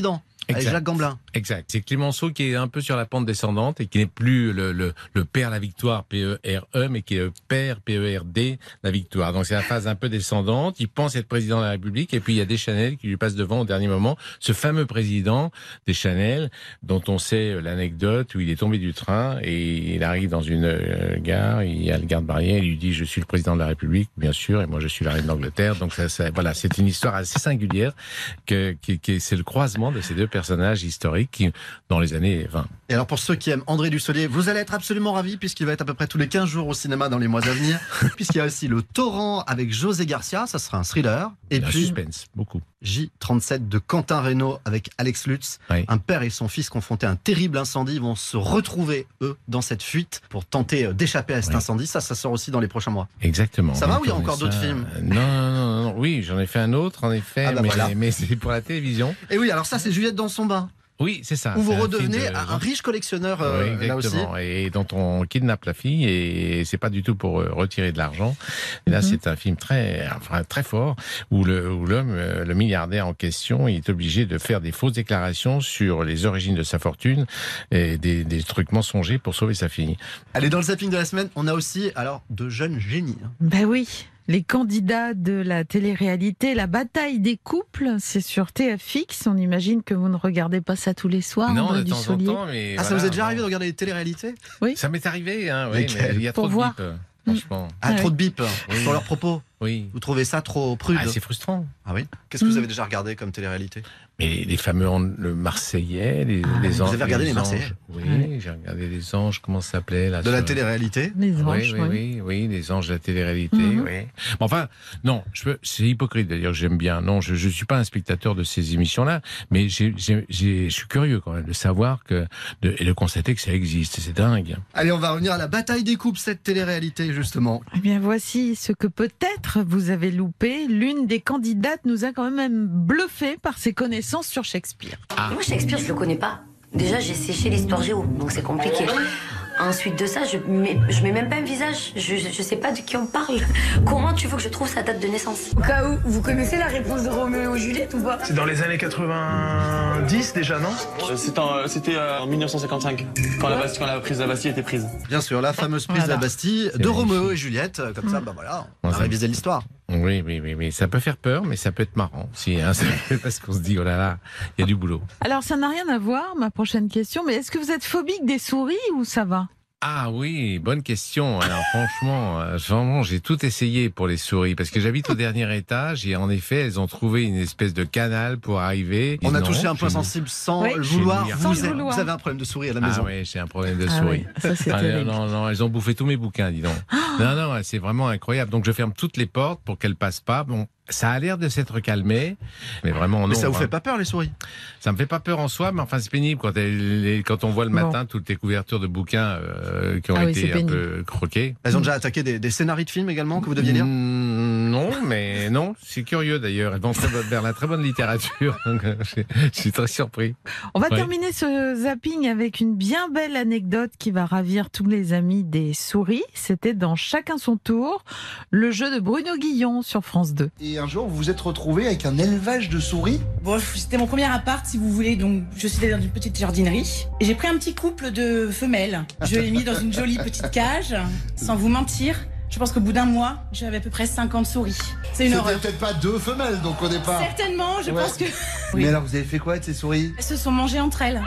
Speaker 3: avec Jacques Gamblin.
Speaker 7: Exact. C'est Clémenceau qui est un peu sur la pente descendante et qui n'est plus le, le, le père la victoire, P E R E, mais qui est le père, P E R D, la victoire. Donc c'est la phase un peu descendante. Il pense être président de la République et puis il y a Deschanel qui lui passe devant au dernier moment. Ce fameux président Deschanel, dont on sait l'anecdote où il est tombé du train et il arrive dans une euh, gare, il y a le garde-barrière, il lui dit « Je suis le président de la République, bien sûr, et moi je suis la reine d'Angleterre ». Donc ça, ça, voilà, c'est une histoire assez singulière que, qui, qui, c'est le croisement de ces deux personnages historiques qui, dans les années vingt.
Speaker 3: Et alors pour ceux qui aiment André Dussolier, vous allez être absolument ravis puisqu'il va être à peu près tous les quinze jours au cinéma dans les mois à venir, puisqu'il y a aussi Le Torrent avec José Garcia, ça sera un thriller. Et
Speaker 7: Il y a
Speaker 3: puis
Speaker 7: suspense, beaucoup.
Speaker 3: J trente-sept de Quentin Reynaud avec Alex Lutz.
Speaker 7: Oui.
Speaker 3: Un père et son fils confrontés à un terrible incendie vont se retrouver, eux, dans cette fuite pour tenter d'échapper à cet
Speaker 7: Oui.
Speaker 3: incendie. Ça, ça sort aussi dans les prochains mois.
Speaker 7: Exactement.
Speaker 3: Ça
Speaker 7: On
Speaker 3: va
Speaker 7: a
Speaker 3: ou il y a
Speaker 7: tourné
Speaker 3: encore d'autres
Speaker 7: ça-
Speaker 3: films
Speaker 7: non, non, non, non, oui, j'en ai fait un autre, en effet,
Speaker 3: Ah bah
Speaker 7: mais,
Speaker 3: voilà.
Speaker 7: mais c'est pour la télévision.
Speaker 3: Et oui, alors ça, c'est Juliette dans son bain.
Speaker 7: Oui, c'est ça.
Speaker 3: Où vous
Speaker 7: c'est un
Speaker 3: redevenez
Speaker 7: film de-
Speaker 3: un riche collectionneur euh,
Speaker 7: Oui,
Speaker 3: là aussi.
Speaker 7: exactement. Et dont on kidnappe la fille et c'est pas du tout pour euh, retirer de l'argent. Et là,
Speaker 4: Mhm.
Speaker 7: c'est un film très, enfin, très fort où le, où l'homme, euh, le milliardaire en question, il est obligé de faire des fausses déclarations sur les origines de sa fortune et des, des trucs mensongers pour sauver sa fille.
Speaker 3: Allez, dans le zapping de la semaine, on a aussi alors de jeunes génies. hein.
Speaker 4: Ben oui, les candidats de la télé-réalité, la bataille des couples, c'est sur T F X. On imagine que vous ne regardez pas ça tous les soirs,
Speaker 7: Non,
Speaker 4: André
Speaker 7: de temps en
Speaker 4: Dussolier.
Speaker 7: temps, mais
Speaker 3: Ah, ça
Speaker 7: voilà,
Speaker 3: vous est déjà
Speaker 7: bon.
Speaker 3: arrivé de regarder les téléréalités?
Speaker 4: Oui.
Speaker 7: Ça m'est arrivé, hein, oui,
Speaker 3: Lesquels
Speaker 7: mais il y a
Speaker 4: Pour
Speaker 7: trop
Speaker 4: voir.
Speaker 7: de bip, euh, franchement.
Speaker 3: Ah,
Speaker 4: Ah
Speaker 3: trop
Speaker 4: oui.
Speaker 3: de bip
Speaker 7: Oui.
Speaker 3: sur leurs propos.
Speaker 7: Oui.
Speaker 3: Vous trouvez ça trop prude?
Speaker 7: Ah, c'est frustrant.
Speaker 3: Ah oui. Qu'est-ce que vous
Speaker 4: Mm.
Speaker 3: avez déjà regardé comme télé-réalité?
Speaker 7: Mais les fameux an- le Marseillais, les,
Speaker 3: Ah,
Speaker 7: les
Speaker 3: vous
Speaker 7: anges.
Speaker 3: avez regardé les Marseillais?
Speaker 7: Marseillais Oui, j'ai regardé les anges. Comment ça s'appelait là
Speaker 3: De la
Speaker 7: sur-
Speaker 3: télé-réalité?
Speaker 4: Les
Speaker 7: Oui,
Speaker 4: anges,
Speaker 7: oui,
Speaker 4: oui.
Speaker 7: oui, oui, les anges de la télé-réalité,
Speaker 4: Mhm.
Speaker 7: oui. Bon, enfin, non, je peux, c'est hypocrite d'ailleurs, j'aime bien. Non, je, je suis pas un spectateur de ces émissions-là, mais j'ai, j'ai, j'ai- je suis curieux quand même de savoir que, de, et de constater que ça existe, c'est dingue.
Speaker 3: Allez, on va revenir à la bataille des couples, cette télé-réalité, justement.
Speaker 4: Eh bien, voici ce que peut-être vous avez loupé. L'une des candidates nous a quand même bluffé par ses connaissances sur Shakespeare.
Speaker 10: Moi, Shakespeare, je le connais pas. Déjà, j'ai séché l'histoire géo, donc c'est compliqué. Ensuite de ça, je mets, je mets même pas un visage. Je, je sais pas de qui on parle. Comment tu veux que je trouve sa date de naissance?
Speaker 17: Au cas où, vous connaissez la réponse de Roméo et Juliette ou pas?
Speaker 18: C'est dans les années quatre-vingt-dix déjà, non?
Speaker 19: C'était en, c'était, euh, en mille neuf cent cinquante-cinq, quand la, Bastille, quand la prise de la Bastille était prise.
Speaker 3: Bien sûr, la fameuse prise de la Bastille de Roméo et Juliette. Comme ça, bah voilà, on a
Speaker 7: Ouais, ça-
Speaker 3: révisé l'histoire.
Speaker 7: Oui, oui, oui, oui, ça peut faire peur, mais ça peut être marrant aussi, hein, c'est parce qu'on se dit, oh là là, il y a du boulot.
Speaker 4: Alors, ça n'a rien à voir, ma prochaine question, mais est-ce que vous êtes phobique des souris ou ça va?
Speaker 7: Ah oui, bonne question. Alors franchement, euh, vraiment, j'ai tout essayé pour les souris parce que j'habite au dernier étage et en effet, elles ont trouvé une espèce de canal pour arriver.
Speaker 3: On a
Speaker 7: Non,
Speaker 3: touché un
Speaker 7: je
Speaker 3: point
Speaker 7: me-
Speaker 3: sensible sans
Speaker 4: Oui.
Speaker 3: le vouloir.
Speaker 7: J'ai
Speaker 3: Vous,
Speaker 7: mis-
Speaker 3: avez-
Speaker 4: Sans le vouloir.
Speaker 3: vous avez un problème de souris à la
Speaker 7: Ah
Speaker 3: maison.
Speaker 7: oui, j'ai un problème de
Speaker 4: Ah
Speaker 7: souris.
Speaker 4: oui, ça, c'est
Speaker 7: Ah,
Speaker 4: terrible.
Speaker 7: non, non, elles ont bouffé tous mes bouquins, dis donc. non, non, c'est vraiment incroyable. Donc je ferme toutes les portes pour qu'elles passent pas. Bon, ça a l'air de s'être calmé, mais vraiment non.
Speaker 3: Mais ça vous
Speaker 7: hein.
Speaker 3: fait pas peur, les souris?
Speaker 7: Ça me fait pas peur en soi, mais enfin c'est pénible quand, elles- quand on voit le
Speaker 4: Bon.
Speaker 7: matin toutes les couvertures de bouquins euh, qui ont
Speaker 4: Ah oui,
Speaker 7: été
Speaker 4: c'est
Speaker 7: un
Speaker 4: pénible.
Speaker 7: peu croqués.
Speaker 3: Elles ont déjà attaqué des, des scénarios de films également que vous deviez lire?
Speaker 7: Mm, Non, mais non, c'est curieux d'ailleurs. Elles vont très bonne- vers la très bonne littérature. Donc, euh, je, je suis très surpris.
Speaker 4: On va
Speaker 7: Ouais.
Speaker 4: terminer ce zapping avec une bien belle anecdote qui va ravir tous les amis des souris. C'était dans Chacun son tour, le jeu de Bruno Guillon sur France deux.
Speaker 20: Et un jour, vous vous êtes retrouvé avec un élevage de souris?
Speaker 17: Bon, c'était mon premier appart, si vous voulez, donc je suis allée dans une petite jardinerie. Et j'ai pris un petit couple de femelles. Je l'ai mis dans une jolie petite cage. Sans vous mentir, je pense qu'au bout d'un mois, j'avais à peu près cinquante souris. C'est une
Speaker 20: C'était
Speaker 17: horreur.
Speaker 20: peut-être pas deux femelles, donc au départ.
Speaker 17: Certainement, je
Speaker 20: Ouais.
Speaker 17: pense que...
Speaker 20: Mais alors, vous avez fait quoi avec ces souris?
Speaker 17: Elles se sont mangées entre elles.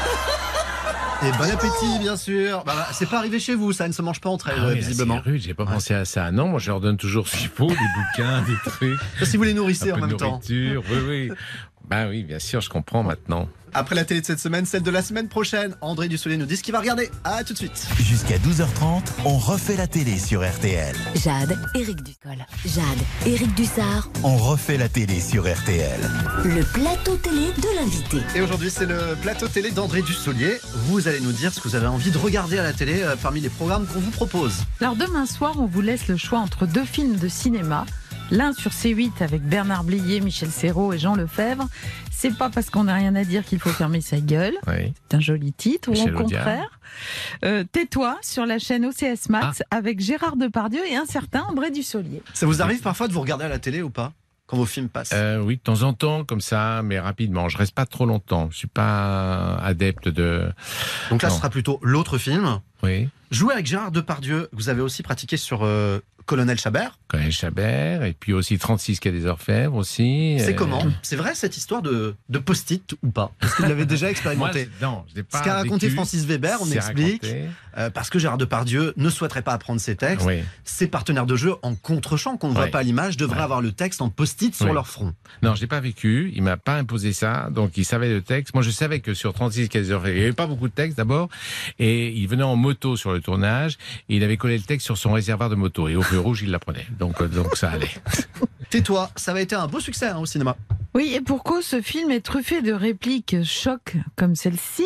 Speaker 3: Et bon appétit, bien sûr. Bah, bah, c'est pas arrivé chez vous, ça ne se mange pas entre elles,
Speaker 7: Ah oui, là,
Speaker 3: visiblement.
Speaker 7: c'est rude, j'ai pas pensé à ça. Non, moi je leur donne toujours ce qu'il faut, des bouquins, des trucs.
Speaker 3: Si vous les nourrissez
Speaker 7: un
Speaker 3: en
Speaker 7: peu
Speaker 3: même
Speaker 7: de
Speaker 3: temps.
Speaker 7: nourriture. Oui, oui. Ben oui, bien sûr, je comprends maintenant.
Speaker 3: Après la télé de cette semaine, celle de la semaine prochaine, André Dussolier nous dit ce qu'il va regarder. À tout de suite.
Speaker 1: Jusqu'à douze heures trente, on refait la télé sur R T L.
Speaker 2: Jade, Éric Ducol. Jade, Éric Dussard.
Speaker 1: On refait la télé sur R T L.
Speaker 2: Le plateau télé de l'invité.
Speaker 3: Et aujourd'hui, c'est le plateau télé d'André Dussolier. Vous allez nous dire ce que vous avez envie de regarder à la télé euh, parmi les programmes qu'on vous propose.
Speaker 4: Alors demain soir, on vous laisse le choix entre deux films de cinéma. L'un sur C huit avec Bernard Blier, Michel Serrault et Jean Lefebvre. C'est pas parce qu'on n'a rien à dire qu'il faut fermer sa gueule.
Speaker 7: Oui.
Speaker 4: C'est un joli titre,
Speaker 7: Michel
Speaker 4: ou au
Speaker 7: Audiard.
Speaker 4: contraire. Euh, Tais-toi sur la chaîne O C S Max avec Gérard Depardieu et un certain André Dussolier.
Speaker 3: Ça vous arrive parfois de vous regarder à la télé ou pas? quand vos films passent?
Speaker 7: euh, Oui, de temps en temps, comme ça, mais rapidement. Je reste pas trop longtemps. Je suis pas adepte de...
Speaker 3: Donc là,
Speaker 7: non.
Speaker 3: ce sera plutôt l'autre film.
Speaker 7: Oui.
Speaker 3: Jouer avec Gérard Depardieu, vous avez aussi pratiqué sur euh, Colonel Chabert.
Speaker 7: Colonel Chabert, et puis aussi trente-six quai des Orfèvres aussi.
Speaker 3: C'est
Speaker 7: euh...
Speaker 3: comment? C'est vrai cette histoire de, de post-it ou pas? Est-ce que vous l'avez déjà expérimenté?
Speaker 7: Moi, non, je l'ai pas
Speaker 3: Ce qu'a raconté
Speaker 7: vécu,
Speaker 3: Francis Weber, on
Speaker 7: c'est
Speaker 3: explique,
Speaker 7: raconté.
Speaker 3: euh, parce que Gérard Depardieu ne souhaiterait pas apprendre ses textes.
Speaker 7: Oui.
Speaker 3: Ses partenaires de jeu en contre-champ, qu'on ne voit
Speaker 7: Ouais.
Speaker 3: pas à l'image, devraient
Speaker 7: Ouais.
Speaker 3: avoir le texte en post-it sur
Speaker 7: Oui.
Speaker 3: leur front.
Speaker 7: Non, je l'ai pas vécu. Il m'a pas imposé ça. Donc, il savait le texte. Moi, je savais que sur trente-six quai des Orfèvres, il n'y avait pas beaucoup de texte d'abord. Et il venait en moto sur le tournage. Et il avait collé le texte sur son réservoir de moto. Et au feu rouge, il l'apprenait. Donc, euh, donc ça allait.
Speaker 3: Tais-toi, ça va être un beau succès hein, au cinéma.
Speaker 4: Oui, et pour cause, ce film est truffé de répliques choc comme celle-ci.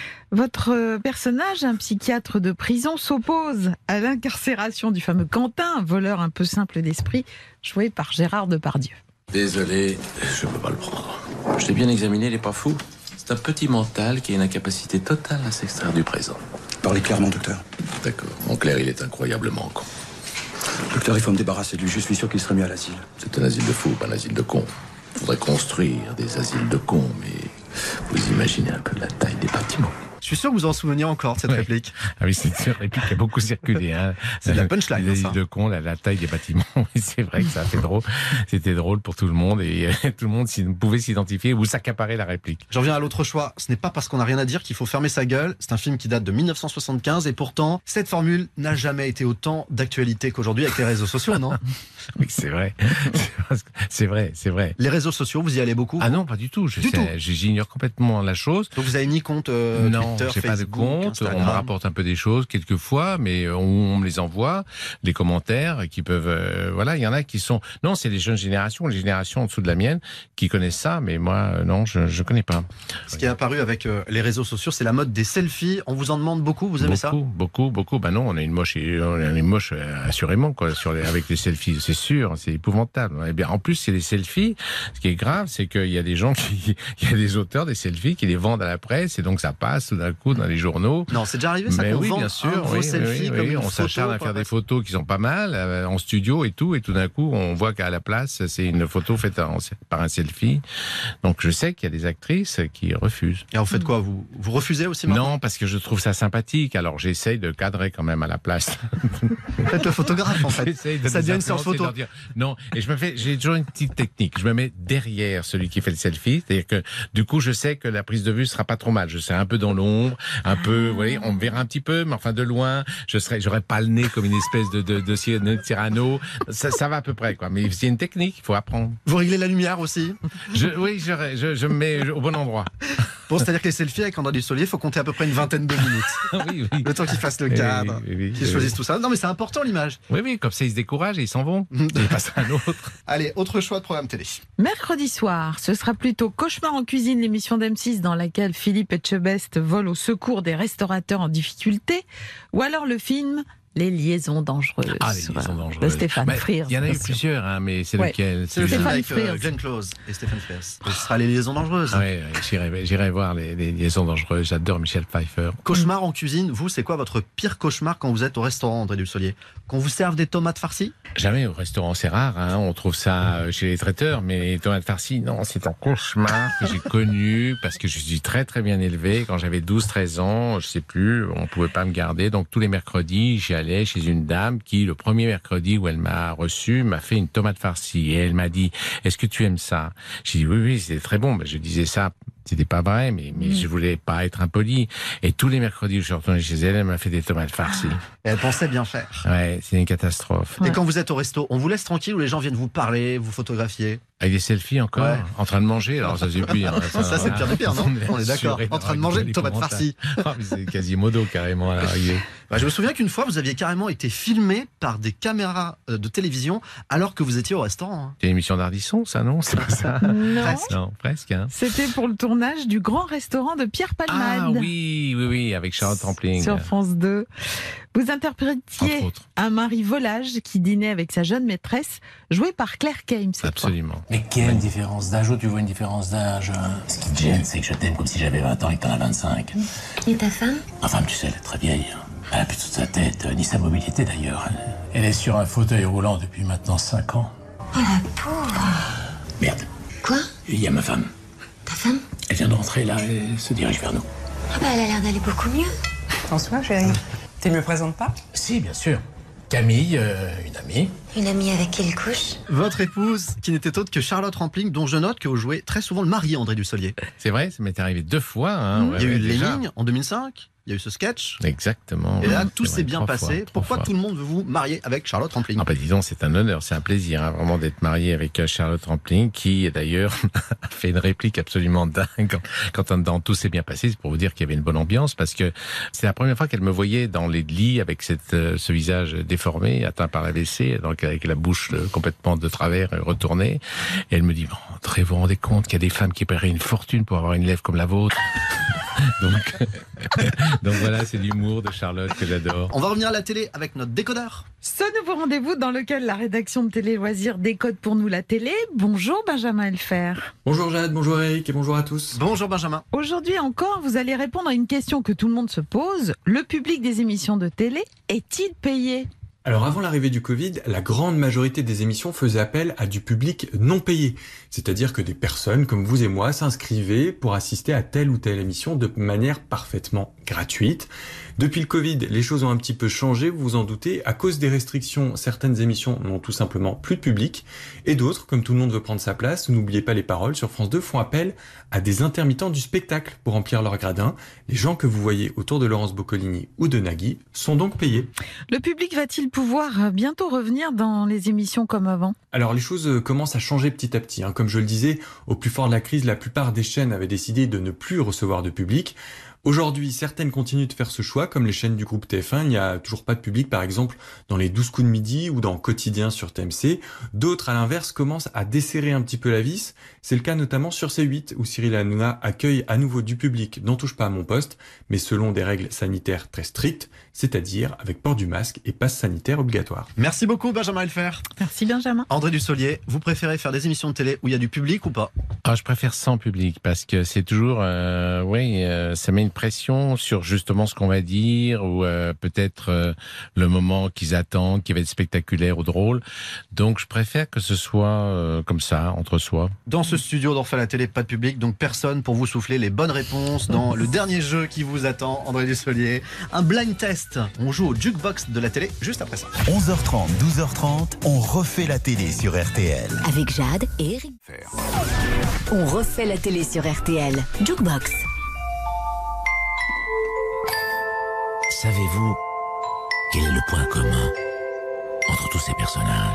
Speaker 4: Votre personnage, un psychiatre de prison, s'oppose à l'incarcération du fameux Quentin, un voleur un peu simple d'esprit, joué par Gérard Depardieu.
Speaker 6: Désolé, je peux pas le prendre. Je l'ai bien examiné, il est pas fou. C'est un petit mental qui a une incapacité totale à s'extraire du présent.
Speaker 21: Parlez clairement, docteur.
Speaker 6: D'accord. Mon Claire, il est incroyablement con.
Speaker 21: Docteur, il faut me débarrasser de lui. Je suis sûr qu'il serait mieux à l'asile.
Speaker 6: C'est un asile de fous, pas un asile de cons. Faudrait construire des asiles de cons, mais vous imaginez un peu la taille des bâtiments.
Speaker 3: Je suis sûr que vous en souvenez encore de cette
Speaker 7: Ouais.
Speaker 3: réplique.
Speaker 7: Ah oui, c'est une réplique qui a beaucoup circulé. Hein.
Speaker 3: C'est de la punchline,
Speaker 7: Les
Speaker 3: ça.
Speaker 7: îles de con, la, la taille des bâtiments. Oui, c'est vrai que ça a fait drôle. C'était drôle pour tout le monde et euh, tout le monde s'y- pouvait s'identifier ou s'accaparer la réplique.
Speaker 3: J'en viens à l'autre choix. Ce n'est pas parce qu'on n'a rien à dire qu'il faut fermer sa gueule. C'est un film qui date de mille neuf cent soixante-quinze et pourtant, cette formule n'a jamais été autant d'actualité qu'aujourd'hui avec les réseaux sociaux, non?
Speaker 7: Oui, c'est vrai. C'est vrai, c'est vrai.
Speaker 3: Les réseaux sociaux, vous y allez beaucoup?
Speaker 7: Ah non, pas du tout. Je
Speaker 3: Du
Speaker 7: sais-
Speaker 3: tout.
Speaker 7: J'ignore complètement la chose.
Speaker 3: Donc vous avez mis compte euh,
Speaker 7: Non,
Speaker 3: Twitter,
Speaker 7: j'ai pas de
Speaker 3: Facebook,
Speaker 7: compte.
Speaker 3: Instagram.
Speaker 7: On me rapporte un peu des choses quelquefois, mais on, on me les envoie, les commentaires qui peuvent. Euh, voilà, il y en a qui sont. Non, c'est les jeunes générations, les générations en dessous de la mienne, qui connaissent ça, mais moi, euh, non, je je connais pas.
Speaker 3: Ce qui est apparu avec euh, les réseaux sociaux, c'est la mode des selfies. On vous en demande beaucoup, vous aimez
Speaker 7: beaucoup,
Speaker 3: ça?
Speaker 7: Beaucoup, beaucoup. Ben non, on a une moche, on a une moche euh, assurément quoi, sur les, avec les selfies, c'est sûr, c'est épouvantable. Eh bien, en plus, c'est les selfies. Ce qui est grave, c'est qu'il y a des gens qui, il y a des auteurs des selfies qui les vendent à la presse et donc ça passe tout d'un coup dans les journaux.
Speaker 3: Non, c'est déjà arrivé ça
Speaker 7: Mais
Speaker 3: qu'on
Speaker 7: oui,
Speaker 3: vend
Speaker 7: bien
Speaker 3: un
Speaker 7: sûr,
Speaker 3: gros
Speaker 7: oui,
Speaker 3: selfie
Speaker 7: oui,
Speaker 3: comme
Speaker 7: oui,
Speaker 3: une
Speaker 7: on
Speaker 3: photo
Speaker 7: s'acharne à
Speaker 3: pour
Speaker 7: faire
Speaker 3: la
Speaker 7: des photos qui sont pas mal euh, en studio et tout, et tout d'un coup, on voit qu'à la place, c'est une photo faite en- par un selfie. Donc, je sais qu'il y a des actrices qui refusent.
Speaker 3: Et en fait quoi, vous, vous refusez aussi maintenant?
Speaker 7: Non, parce que je trouve ça sympathique. Alors, j'essaye de cadrer quand même à la place.
Speaker 3: Faites le photographe en fait.
Speaker 7: J'essaye de
Speaker 3: Ça
Speaker 7: les
Speaker 3: devient une séance
Speaker 7: influencer,
Speaker 3: photo.
Speaker 7: de leur dire- Non, et je me fais, j'ai toujours une petite technique. Je me mets derrière celui qui fait le selfie, c'est-à-dire que du coup, je sais que la prise de vue sera pas trop mal. Je serai un peu dans l'ombre, un peu, vous voyez, on me verra un petit peu, mais enfin de loin, je serai, j'aurai pas le nez comme une espèce de de, de, Cyr- de Cyrano. Ça, ça va à peu près, quoi. Mais c'est une technique, il faut apprendre.
Speaker 3: Vous réglez la lumière aussi?
Speaker 7: Je, oui, je, je, je me mets au bon endroit.
Speaker 3: Bon, c'est-à-dire que les selfies avec André Dussolier, il faut compter à peu près une vingtaine de minutes.
Speaker 7: Oui, oui.
Speaker 3: Le temps qu'ils fassent le
Speaker 7: Oui,
Speaker 3: cadre,
Speaker 7: oui, oui,
Speaker 3: qu'ils
Speaker 7: oui,
Speaker 3: choisissent
Speaker 7: oui.
Speaker 3: tout ça. Non, mais c'est important l'image.
Speaker 7: Oui, oui, comme ça ils se découragent et ils s'en vont. Et ils passent à un autre.
Speaker 3: Allez, autre choix de programme télé.
Speaker 4: Mercredi soir, ce sera plutôt Cauchemar en cuisine, l'émission d'M six dans laquelle Philippe Etchebest vole au secours des restaurateurs en difficulté, ou alors le film Les liaisons dangereuses.
Speaker 7: Ah, les liaisons
Speaker 4: Voilà,
Speaker 7: dangereuses.
Speaker 4: de Stéphane
Speaker 7: Bah,
Speaker 4: Frears.
Speaker 7: Il y en a eu
Speaker 4: bien sûr.
Speaker 7: plusieurs, hein, mais c'est
Speaker 4: Ouais.
Speaker 7: lequel
Speaker 3: C'est le film
Speaker 4: Stéphane
Speaker 3: avec euh,
Speaker 4: Frears.
Speaker 3: Glenn Close et Stéphane Frears. Ce sera Les liaisons dangereuses.
Speaker 7: Oui, j'irai, j'irai voir les, les liaisons dangereuses. J'adore Michel Pfeiffer.
Speaker 3: Cauchemar en cuisine, vous, c'est quoi votre pire cauchemar quand vous êtes au restaurant, André Dussolier? Qu'on vous serve des tomates farcies?
Speaker 7: Jamais au restaurant, c'est rare. Hein, on trouve ça euh, chez les traiteurs, mais les tomates farcies, non, c'est un cauchemar que j'ai connu parce que je suis très très bien élevé. Quand j'avais douze treize ans, je sais plus, on pouvait pas me garder. Donc tous les mercredis, j'y allais chez une dame qui, le premier mercredi où elle m'a reçu, m'a fait une tomate farcie. Et elle m'a dit, est-ce que tu aimes ça? J'ai dit, oui, oui, c'était très bon. Mais je disais ça, c'était pas vrai, mais, mais je voulais pas être impoli. Et tous les mercredis où je suis retourné chez elle, elle m'a fait des tomates farcies.
Speaker 3: Et elle pensait bien faire.
Speaker 7: Ouais, c'est une catastrophe.
Speaker 3: Et quand vous êtes au resto, on vous laisse tranquille ou les gens viennent vous parler, vous photographier?
Speaker 7: Avec des selfies encore,
Speaker 3: Ouais.
Speaker 7: en train de manger, alors ça c'est pire. hein,
Speaker 3: Ça, c'est le pire du pire, non? On est d'accord.
Speaker 7: assuré
Speaker 3: En train de
Speaker 7: d'avoir
Speaker 3: manger
Speaker 7: une
Speaker 3: une tomate
Speaker 7: épouvantable.
Speaker 3: farcie.
Speaker 7: Ah, mais c'est Quasimodo carrément à l'arrivée.
Speaker 3: Bah, je me souviens qu'une fois, vous aviez carrément été filmé par des caméras euh, de télévision alors que vous étiez au restaurant. hein.
Speaker 7: C'est une émission d'Ardisson, ça, non? C'est pas ça?
Speaker 4: Non.
Speaker 3: Presque.
Speaker 7: Non, presque. Hein.
Speaker 4: C'était pour le tournage du grand restaurant de Pierre Palmade.
Speaker 7: Ah oui, oui, oui, avec Charlotte Rampling.
Speaker 4: Sur France deux. Vous interprétiez
Speaker 7: Entre autres.
Speaker 4: un mari volage qui dînait avec sa jeune maîtresse, joué par Claire Kames. cette fois.
Speaker 7: Absolument.
Speaker 6: Mais quelle différence d'âge? Où tu vois une différence d'âge? Ce qui te gêne, c'est que je t'aime comme si j'avais vingt ans et que t'en as vingt-cinq.
Speaker 10: Et ta femme?
Speaker 6: Ma femme, tu sais, elle est très vieille. Elle a plus toute sa tête, ni sa mobilité d'ailleurs. Elle est sur un fauteuil roulant depuis maintenant cinq ans.
Speaker 10: Oh la pauvre.
Speaker 11: Merde.
Speaker 10: Quoi?
Speaker 11: Il y a ma femme.
Speaker 10: Ta femme?
Speaker 11: Elle vient de rentrer là et se dirige vers nous.
Speaker 10: Ah bah elle a l'air d'aller beaucoup mieux.
Speaker 22: François, chérie, tu me le présentes pas?
Speaker 11: Si, bien sûr. Camille, euh, une amie.
Speaker 10: Une amie avec qui elle couche?
Speaker 3: Votre épouse, qui n'était autre que Charlotte Rampling, dont je note que vous jouez très souvent le mari André Dussolier.
Speaker 7: C'est vrai, ça m'est arrivé deux fois. Hein,
Speaker 3: mmh.
Speaker 7: ouais,
Speaker 3: Il y a
Speaker 7: ouais,
Speaker 3: eu
Speaker 7: déjà.
Speaker 3: Lénine en deux mille cinq. Il y a eu ce sketch.
Speaker 7: Exactement.
Speaker 3: Et là,
Speaker 7: ouais,
Speaker 3: tout
Speaker 7: c'est
Speaker 3: s'est
Speaker 7: vrai,
Speaker 3: bien
Speaker 7: trois
Speaker 3: passé.
Speaker 7: fois,
Speaker 3: Pourquoi
Speaker 7: fois.
Speaker 3: tout le monde veut vous marier avec Charlotte Rampling?
Speaker 7: Ah bah disons, c'est un honneur, c'est un plaisir hein, vraiment d'être marié avec euh, Charlotte Rampling, qui d'ailleurs a fait une réplique absolument dingue quand, quand dans tout s'est bien passé. C'est pour vous dire qu'il y avait une bonne ambiance, parce que c'est la première fois qu'elle me voyait dans les lits avec cette, euh, ce visage déformé, atteint par l'A V C, donc avec la bouche euh, complètement de travers, euh, retournée. Et elle me dit, bon, André, vous vous rendez compte qu'il y a des femmes qui paieraient une fortune pour avoir une lèvre comme la vôtre? donc, donc voilà, c'est l'humour de Charlotte que j'adore.
Speaker 3: On va revenir à la télé avec notre décodeur.
Speaker 4: Ce nouveau rendez-vous dans lequel la rédaction de Télé Loisirs décode pour nous la télé. Bonjour Benjamin Elfer.
Speaker 23: Bonjour Jade, bonjour Eric et bonjour à tous.
Speaker 3: Bonjour Benjamin.
Speaker 4: Aujourd'hui encore, vous allez répondre à une question que tout le monde se pose. Le public des émissions de télé est-il payé ?
Speaker 23: Alors avant l'arrivée du Covid, la grande majorité des émissions faisaient appel à du public non payé. C'est-à-dire que des personnes comme vous et moi s'inscrivaient pour assister à telle ou telle émission de manière parfaitement gratuite. Depuis le Covid, les choses ont un petit peu changé, vous vous en doutez. À cause des restrictions, certaines émissions n'ont tout simplement plus de public. Et d'autres, comme Tout le monde veut prendre sa place, n'oubliez pas les paroles, sur France deux font appel à des intermittents du spectacle pour remplir leur gradin. Les gens que vous voyez autour de Laurence Boccolini ou de Nagui sont donc payés.
Speaker 4: Le public va-t-il pouvoir bientôt revenir dans les émissions comme avant ?
Speaker 23: Alors les choses commencent à changer petit à petit. Hein. Comme je le disais, au plus fort de la crise, la plupart des chaînes avaient décidé de ne plus recevoir de public. Aujourd'hui, certaines continuent de faire ce choix, comme les chaînes du groupe T F un. Il n'y a toujours pas de public, par exemple, dans les douze coups de midi ou dans Quotidien sur T M C. D'autres, à l'inverse, commencent à desserrer un petit peu la vis. C'est le cas notamment sur C huit, où Cyril Hanouna accueille à nouveau du public, n'en touche pas à mon poste, mais selon des règles sanitaires très strictes, c'est-à-dire avec port du masque et passe sanitaire obligatoire.
Speaker 3: Merci beaucoup Benjamin Elfer.
Speaker 4: Merci Benjamin.
Speaker 3: André Dussolier, vous préférez faire des émissions de télé où il y a du public ou pas?
Speaker 7: Ah, je préfère sans public, parce que c'est toujours, euh, oui, euh, ça met une pression sur justement ce qu'on va dire, ou euh, peut-être euh, le moment qu'ils attendent, qui va être spectaculaire ou drôle. Donc je préfère que ce soit euh, comme ça, entre soi.
Speaker 3: Dans ce studio d'On refait la télé, pas de public, donc personne pour vous souffler les bonnes réponses dans le dernier jeu qui vous attend, André Dussolier. Un blind test. On joue au jukebox de la télé juste après ça.
Speaker 1: onze heures trente, douze heures trente, on refait la télé sur R T L.
Speaker 2: Avec Jade et Eric. On refait la télé sur R T L. Jukebox.
Speaker 11: Savez-vous quel est le point commun entre tous ces personnages?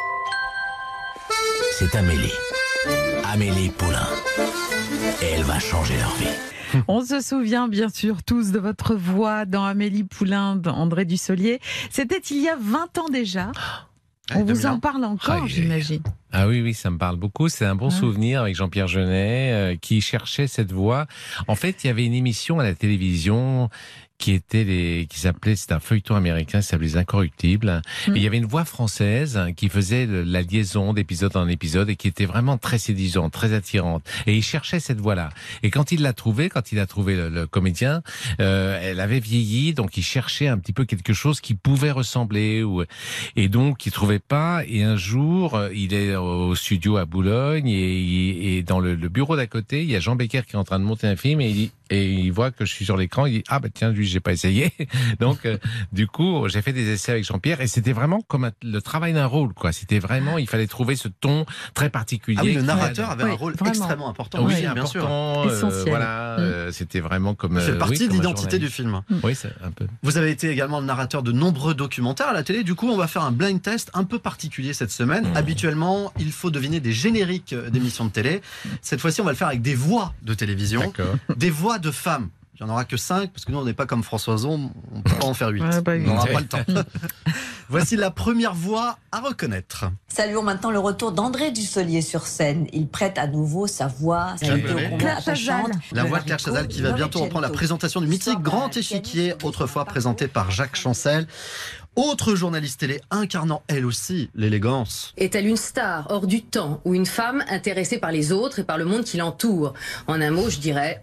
Speaker 11: C'est Amélie. Amélie Poulain. Et elle va changer leur vie.
Speaker 4: On se souvient bien sûr tous de votre voix dans Amélie Poulain d'André Dussolier. C'était il y a vingt ans déjà. On vous en parle encore, ah, j'imagine.
Speaker 7: Ah oui, oui, ça me parle beaucoup. C'est un bon ah. souvenir avec Jean-Pierre Jeunet euh, qui cherchait cette voix. En fait, il y avait une émission à la télévision qui était les, qui s'appelait, c'est un feuilleton américain, ça s'appelait Les Incorruptibles. Mmh. Et il y avait une voix française qui faisait la liaison d'épisode en épisode et qui était vraiment très séduisante, très attirante. Et il cherchait cette voix-là. Et quand il l'a trouvée, quand il a trouvé le, le comédien, euh, elle avait vieilli, donc il cherchait un petit peu quelque chose qui pouvait ressembler. Ou, et donc il trouvait pas. Et un jour, il est au studio à Boulogne et, et dans le, le bureau d'à côté, il y a Jean Becker qui est en train de monter un film et il dit, et il voit que je suis sur l'écran, il dit ah bah tiens lui j'ai pas essayé. Donc euh, du coup j'ai fait des essais avec Jean-Pierre et c'était vraiment comme un, le travail d'un rôle quoi. C'était vraiment il fallait trouver ce ton très particulier.
Speaker 3: Ah oui, le narrateur avait oui, un rôle vraiment. extrêmement important.
Speaker 7: Oui,
Speaker 3: oui bien
Speaker 7: important,
Speaker 3: sûr.
Speaker 7: Euh,
Speaker 4: Essentiel.
Speaker 7: Voilà, mmh. euh, c'était vraiment comme.
Speaker 3: C'est
Speaker 7: euh,
Speaker 3: partie
Speaker 7: oui,
Speaker 3: de l'identité du film.
Speaker 7: Mmh. Oui, c'est un peu.
Speaker 3: Vous avez été également le narrateur de nombreux documentaires à la télé. Du coup, on va faire un blind test un peu particulier cette semaine. Mmh. Habituellement, il faut deviner des génériques d'émissions de télé. Cette fois-ci, on va le faire avec des voix de télévision, des voix de femmes. Il n'y en aura que cinq, parce que nous, on n'est pas comme François Ozon, on ne peut pas en faire huit. Ouais, bah, on n'aura pas le temps. Voici la première voix à reconnaître.
Speaker 24: Saluons maintenant le retour d'André Dussolier sur scène. Il prête à nouveau sa voix, sa
Speaker 3: Claire Chazal. La voix de Claire Chazal qui va bientôt reprendre la présentation du mythique Grand Échiquier, autrefois présenté par Jacques Chancel. Autre journaliste télé incarnant elle aussi l'élégance.
Speaker 25: Est-elle une star hors du temps ou une femme intéressée par les autres et par le monde qui l'entoure? En un mot, je dirais...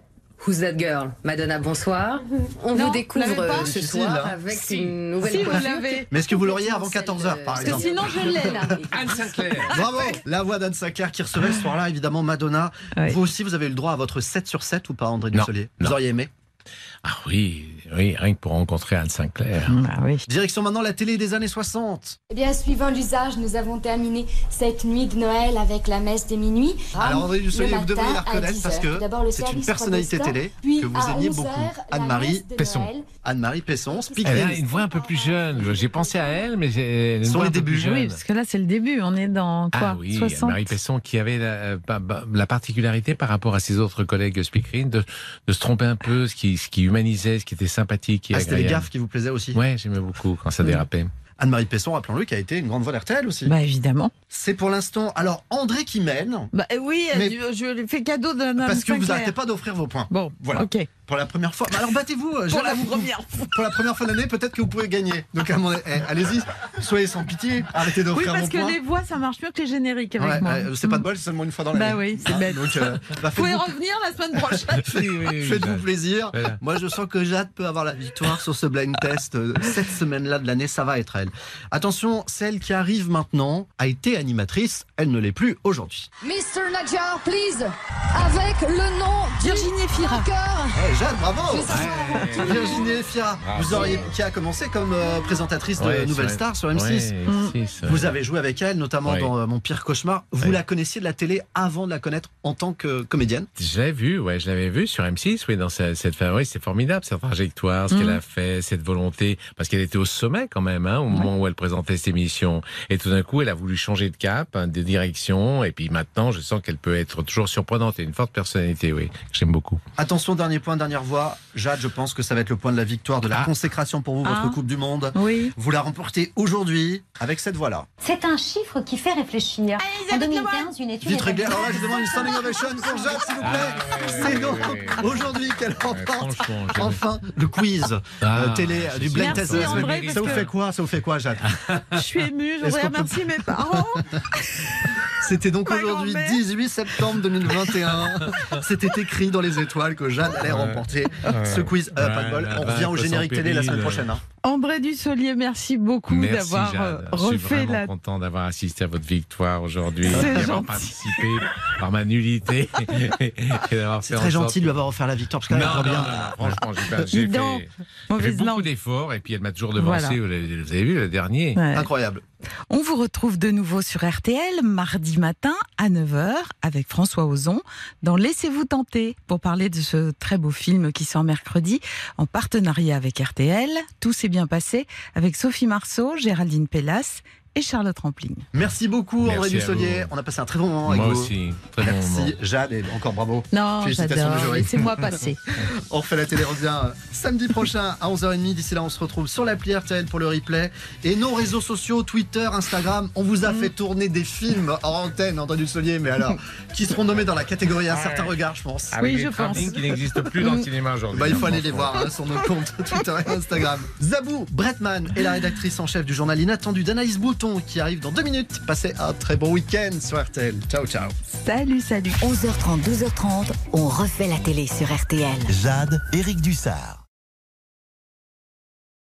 Speaker 5: Who's That Girl? Madonna, bonsoir. On
Speaker 4: Non,
Speaker 5: vous découvre
Speaker 4: vous l'avez pas
Speaker 5: ce
Speaker 3: Si,
Speaker 5: soir
Speaker 3: là.
Speaker 5: avec
Speaker 3: Si.
Speaker 5: une nouvelle
Speaker 4: Si, vous
Speaker 5: coiffure.
Speaker 4: l'avez.
Speaker 3: Mais est-ce que vous l'auriez avant quatorze heures, par
Speaker 4: Parce que
Speaker 3: exemple?
Speaker 4: sinon, je l'ai là.
Speaker 7: Anne Sinclair.
Speaker 3: Bravo, la voix d'Anne Sinclair qui recevait ce soir-là, évidemment, Madonna.
Speaker 4: Ouais.
Speaker 3: Vous aussi, vous avez eu le droit à votre sept sur sept ou pas, André
Speaker 7: Non,
Speaker 3: Dussolier? Vous
Speaker 7: non.
Speaker 3: auriez aimé?
Speaker 7: Ah oui, oui, rien que pour rencontrer Anne Sinclair.
Speaker 4: Ah oui.
Speaker 3: Direction maintenant la télé des années soixante.
Speaker 8: Eh bien, suivant l'usage, nous avons terminé cette nuit de Noël avec la messe de minuit.
Speaker 3: Alors André Dussolier,
Speaker 8: Le
Speaker 3: vous devriez la
Speaker 8: matin à
Speaker 3: reconnaître
Speaker 8: dix
Speaker 3: parce
Speaker 8: heures.
Speaker 3: que
Speaker 8: D'abord, le
Speaker 3: c'est une
Speaker 8: service
Speaker 3: personnalité
Speaker 8: protestant,
Speaker 3: télé
Speaker 8: puis
Speaker 3: que vous
Speaker 8: à
Speaker 3: aimiez
Speaker 8: onze
Speaker 3: beaucoup.
Speaker 8: heures, la
Speaker 3: Anne-Marie
Speaker 8: messe de
Speaker 3: Pesson.
Speaker 8: Noël.
Speaker 3: Anne-Marie Pesson,
Speaker 7: Elle a
Speaker 3: speaking.
Speaker 7: une voix un peu plus jeune. J'ai pensé à elle, mais j'ai une
Speaker 3: Ce sont
Speaker 7: voix
Speaker 3: les
Speaker 7: un peu
Speaker 3: débuts.
Speaker 7: plus jeune.
Speaker 4: Oui, parce que là, c'est le début. On est dans quoi
Speaker 7: Ah oui,
Speaker 4: soixante
Speaker 7: Marie Pesson qui avait la, bah, bah, la particularité par rapport à ses autres collègues speakerines de, de se tromper un peu, ce qui, ce qui humanisait, ce qui était sympathique et
Speaker 3: Ah, c'était les
Speaker 7: agréable.
Speaker 3: gaffes qui vous plaisaient aussi.
Speaker 7: Ouais, j'aimais beaucoup quand ça dérapait.
Speaker 3: Anne-Marie Pesson, rappelons-le, qui a été une grande voix d'R T L aussi.
Speaker 4: Bah évidemment.
Speaker 3: C'est pour l'instant. Alors André qui mène.
Speaker 4: Bah oui,
Speaker 3: Mais-
Speaker 4: je, je lui fais cadeau d'un
Speaker 3: Parce que vous n'arrêtez pas d'offrir vos points.
Speaker 4: Bon,
Speaker 3: Voilà.
Speaker 4: ok.
Speaker 3: Pour la première fois. Mais alors battez-vous. euh,
Speaker 4: Pour
Speaker 3: Jeanne,
Speaker 4: la
Speaker 3: vous-
Speaker 4: première fois.
Speaker 3: Pour la première fois de l'année, peut-être que vous pouvez gagner. Donc à mon- eh, allez-y, soyez sans pitié. Arrêtez
Speaker 4: Oui,
Speaker 3: d'offrir
Speaker 4: parce
Speaker 3: vos
Speaker 4: que
Speaker 3: points.
Speaker 4: les voix, ça marche mieux que les génériques avec
Speaker 3: Ouais,
Speaker 4: moi.
Speaker 3: euh, c'est pas de bol, c'est seulement une fois dans l'année.
Speaker 4: Bah oui, c'est
Speaker 3: Ah,
Speaker 4: bête.
Speaker 3: Donc, euh, bah,
Speaker 4: Vous pouvez
Speaker 3: faites-vous
Speaker 4: revenir la semaine prochaine.
Speaker 3: Faites-
Speaker 7: Oui, oui,
Speaker 3: Faites-vous
Speaker 7: Jade.
Speaker 3: plaisir.
Speaker 7: Voilà.
Speaker 3: Moi, je sens que Jade peut avoir la victoire sur ce blind test. Euh, Cette semaine-là de l'année, ça va être elle. Attention, celle qui arrive maintenant a été animatrice. Elle ne l'est plus aujourd'hui.
Speaker 8: mister Nadjar, please, avec le nom
Speaker 4: Virginie Fira.
Speaker 8: vainqueur.
Speaker 3: Eh, Jade, bravo.
Speaker 7: Ouais.
Speaker 3: Virginie Efira,
Speaker 7: Bravo.
Speaker 3: vous auriez, qui a commencé comme euh, présentatrice de
Speaker 7: Ouais,
Speaker 3: Nouvelle
Speaker 7: sur-
Speaker 3: Star sur M six.
Speaker 7: Ouais,
Speaker 4: Mm.
Speaker 7: M six, euh.
Speaker 3: Vous avez joué avec elle, notamment
Speaker 7: Ouais.
Speaker 3: dans euh, Mon pire cauchemar. Vous
Speaker 7: Ouais.
Speaker 3: la connaissiez de la télé avant de la connaître en tant que comédienne?
Speaker 7: Je l'avais vu, ouais, je l'avais vu sur M six, oui, dans sa- cette oui, c'est formidable, cette trajectoire, ce
Speaker 4: Mhm.
Speaker 7: qu'elle a fait, cette volonté, parce qu'elle était au sommet quand même, hein, au moment où elle présentait cette émission. Et tout d'un coup, elle a voulu changer de cap, hein, de direction, et puis maintenant, je sens qu'elle peut être toujours surprenante et une forte personnalité, oui, que j'aime beaucoup.
Speaker 3: Attention, dernier point, dernière voix. Jade, je pense que ça va être le point de la victoire, de la
Speaker 7: Ah.
Speaker 3: consécration pour vous, votre
Speaker 4: Ah.
Speaker 3: Coupe du Monde.
Speaker 4: Oui.
Speaker 3: Vous la remportez aujourd'hui avec cette voix-là.
Speaker 9: C'est un chiffre qui fait réfléchir. En deux mille quinze, une étude.
Speaker 3: Vite
Speaker 9: est
Speaker 3: réglé.
Speaker 9: réalisée-
Speaker 3: Alors là, je demande une standing ovation pour Jade, s'il vous plaît.
Speaker 7: Ah, ouais,
Speaker 3: C'est
Speaker 7: ouais,
Speaker 3: donc
Speaker 7: ouais, ouais.
Speaker 3: aujourd'hui qu'elle remporte
Speaker 7: franchement, j'aime-
Speaker 3: enfin le quiz
Speaker 7: Ah,
Speaker 3: euh, télé
Speaker 7: je
Speaker 3: du
Speaker 7: suis
Speaker 3: blind
Speaker 4: Merci,
Speaker 3: test de la semaine.
Speaker 4: André, parce
Speaker 3: Ça vous
Speaker 4: que-
Speaker 3: fait quoi Ça vous fait quoi, Jade?
Speaker 4: Je suis émue, je
Speaker 3: Est-ce
Speaker 4: voudrais
Speaker 3: qu'on peut-
Speaker 4: remercier mes parents.
Speaker 3: C'était donc
Speaker 4: Ma
Speaker 3: aujourd'hui,
Speaker 4: grand-mère.
Speaker 3: dix-huit septembre deux mille vingt et un. C'était écrit dans les étoiles que Jade allait remporter ce quiz. Euh, pas de bol.
Speaker 7: Ouais,
Speaker 3: On
Speaker 7: la
Speaker 3: revient au
Speaker 7: vague
Speaker 3: générique
Speaker 7: passe en
Speaker 3: télé la semaine
Speaker 7: péril.
Speaker 3: prochaine. hein.
Speaker 4: André Dussolier, merci beaucoup
Speaker 7: Merci
Speaker 4: d'avoir euh,
Speaker 7: Jade, je suis
Speaker 4: refait
Speaker 7: vraiment
Speaker 4: la.
Speaker 7: content d'avoir assisté à votre victoire aujourd'hui,
Speaker 4: C'est
Speaker 7: d'avoir
Speaker 4: gentil.
Speaker 7: participé par ma nullité et d'avoir
Speaker 3: C'est
Speaker 7: fait
Speaker 3: très
Speaker 7: en
Speaker 3: gentil
Speaker 7: sorte
Speaker 3: de lui avoir offert la victoire parce
Speaker 7: Non,
Speaker 3: qu'elle
Speaker 7: non,
Speaker 3: est
Speaker 7: non,
Speaker 3: bien.
Speaker 7: non, franchement, j'ai pas- j'ai
Speaker 4: Dis donc,
Speaker 7: fait, j'ai fait
Speaker 4: mauvaise
Speaker 7: beaucoup
Speaker 4: langue.
Speaker 7: d'efforts et puis elle m'a toujours devancé.
Speaker 4: Voilà.
Speaker 7: Vous l'avez vous avez vu le dernier
Speaker 4: Ouais.
Speaker 3: Incroyable.
Speaker 4: On vous retrouve de nouveau sur R T L mardi matin à neuf heures avec François Ozon dans Laissez-vous tenter pour parler de ce très beau film qui sort mercredi en partenariat avec R T L. Tout s'est bien passé avec Sophie Marceau, Géraldine Pellas et Charlotte Rampling.
Speaker 3: Merci beaucoup, André
Speaker 7: Merci à
Speaker 3: Dussolier.
Speaker 7: vous.
Speaker 3: On a passé un très bon moment avec
Speaker 7: Moi
Speaker 3: vous.
Speaker 7: aussi, très bon moment.
Speaker 3: Merci, Jade, et encore bravo.
Speaker 4: Non,
Speaker 3: Félicitations
Speaker 4: j'adore.
Speaker 3: du jury.
Speaker 4: Laissez-moi passer.
Speaker 3: On refait la télé revient samedi prochain à onze heures trente. D'ici là, on se retrouve sur l'appli R T L pour le replay. Et nos réseaux sociaux, Twitter, Instagram, on vous a fait tourner des films hors antenne, André Dussolier, mais alors, qui seront nommés dans la catégorie Un certain regard, je pense.
Speaker 7: Avec
Speaker 4: Oui,
Speaker 7: des
Speaker 4: je pense.
Speaker 7: travelling qui n'existent plus dans le cinéma aujourd'hui.
Speaker 3: Bah, il faut
Speaker 7: hein,
Speaker 3: aller les
Speaker 7: franchement.
Speaker 3: voir hein, sur nos comptes Twitter et Instagram. Zabou Bretman est la rédactrice en chef du journal inattendu d'Anaïs Bouton qui arrive dans deux minutes. Passez un très bon week-end sur R T L. Ciao, ciao.
Speaker 4: Salut, salut.
Speaker 2: onze heures trente, douze heures trente, on refait la télé sur R T L.
Speaker 1: Jade, Éric Dussard.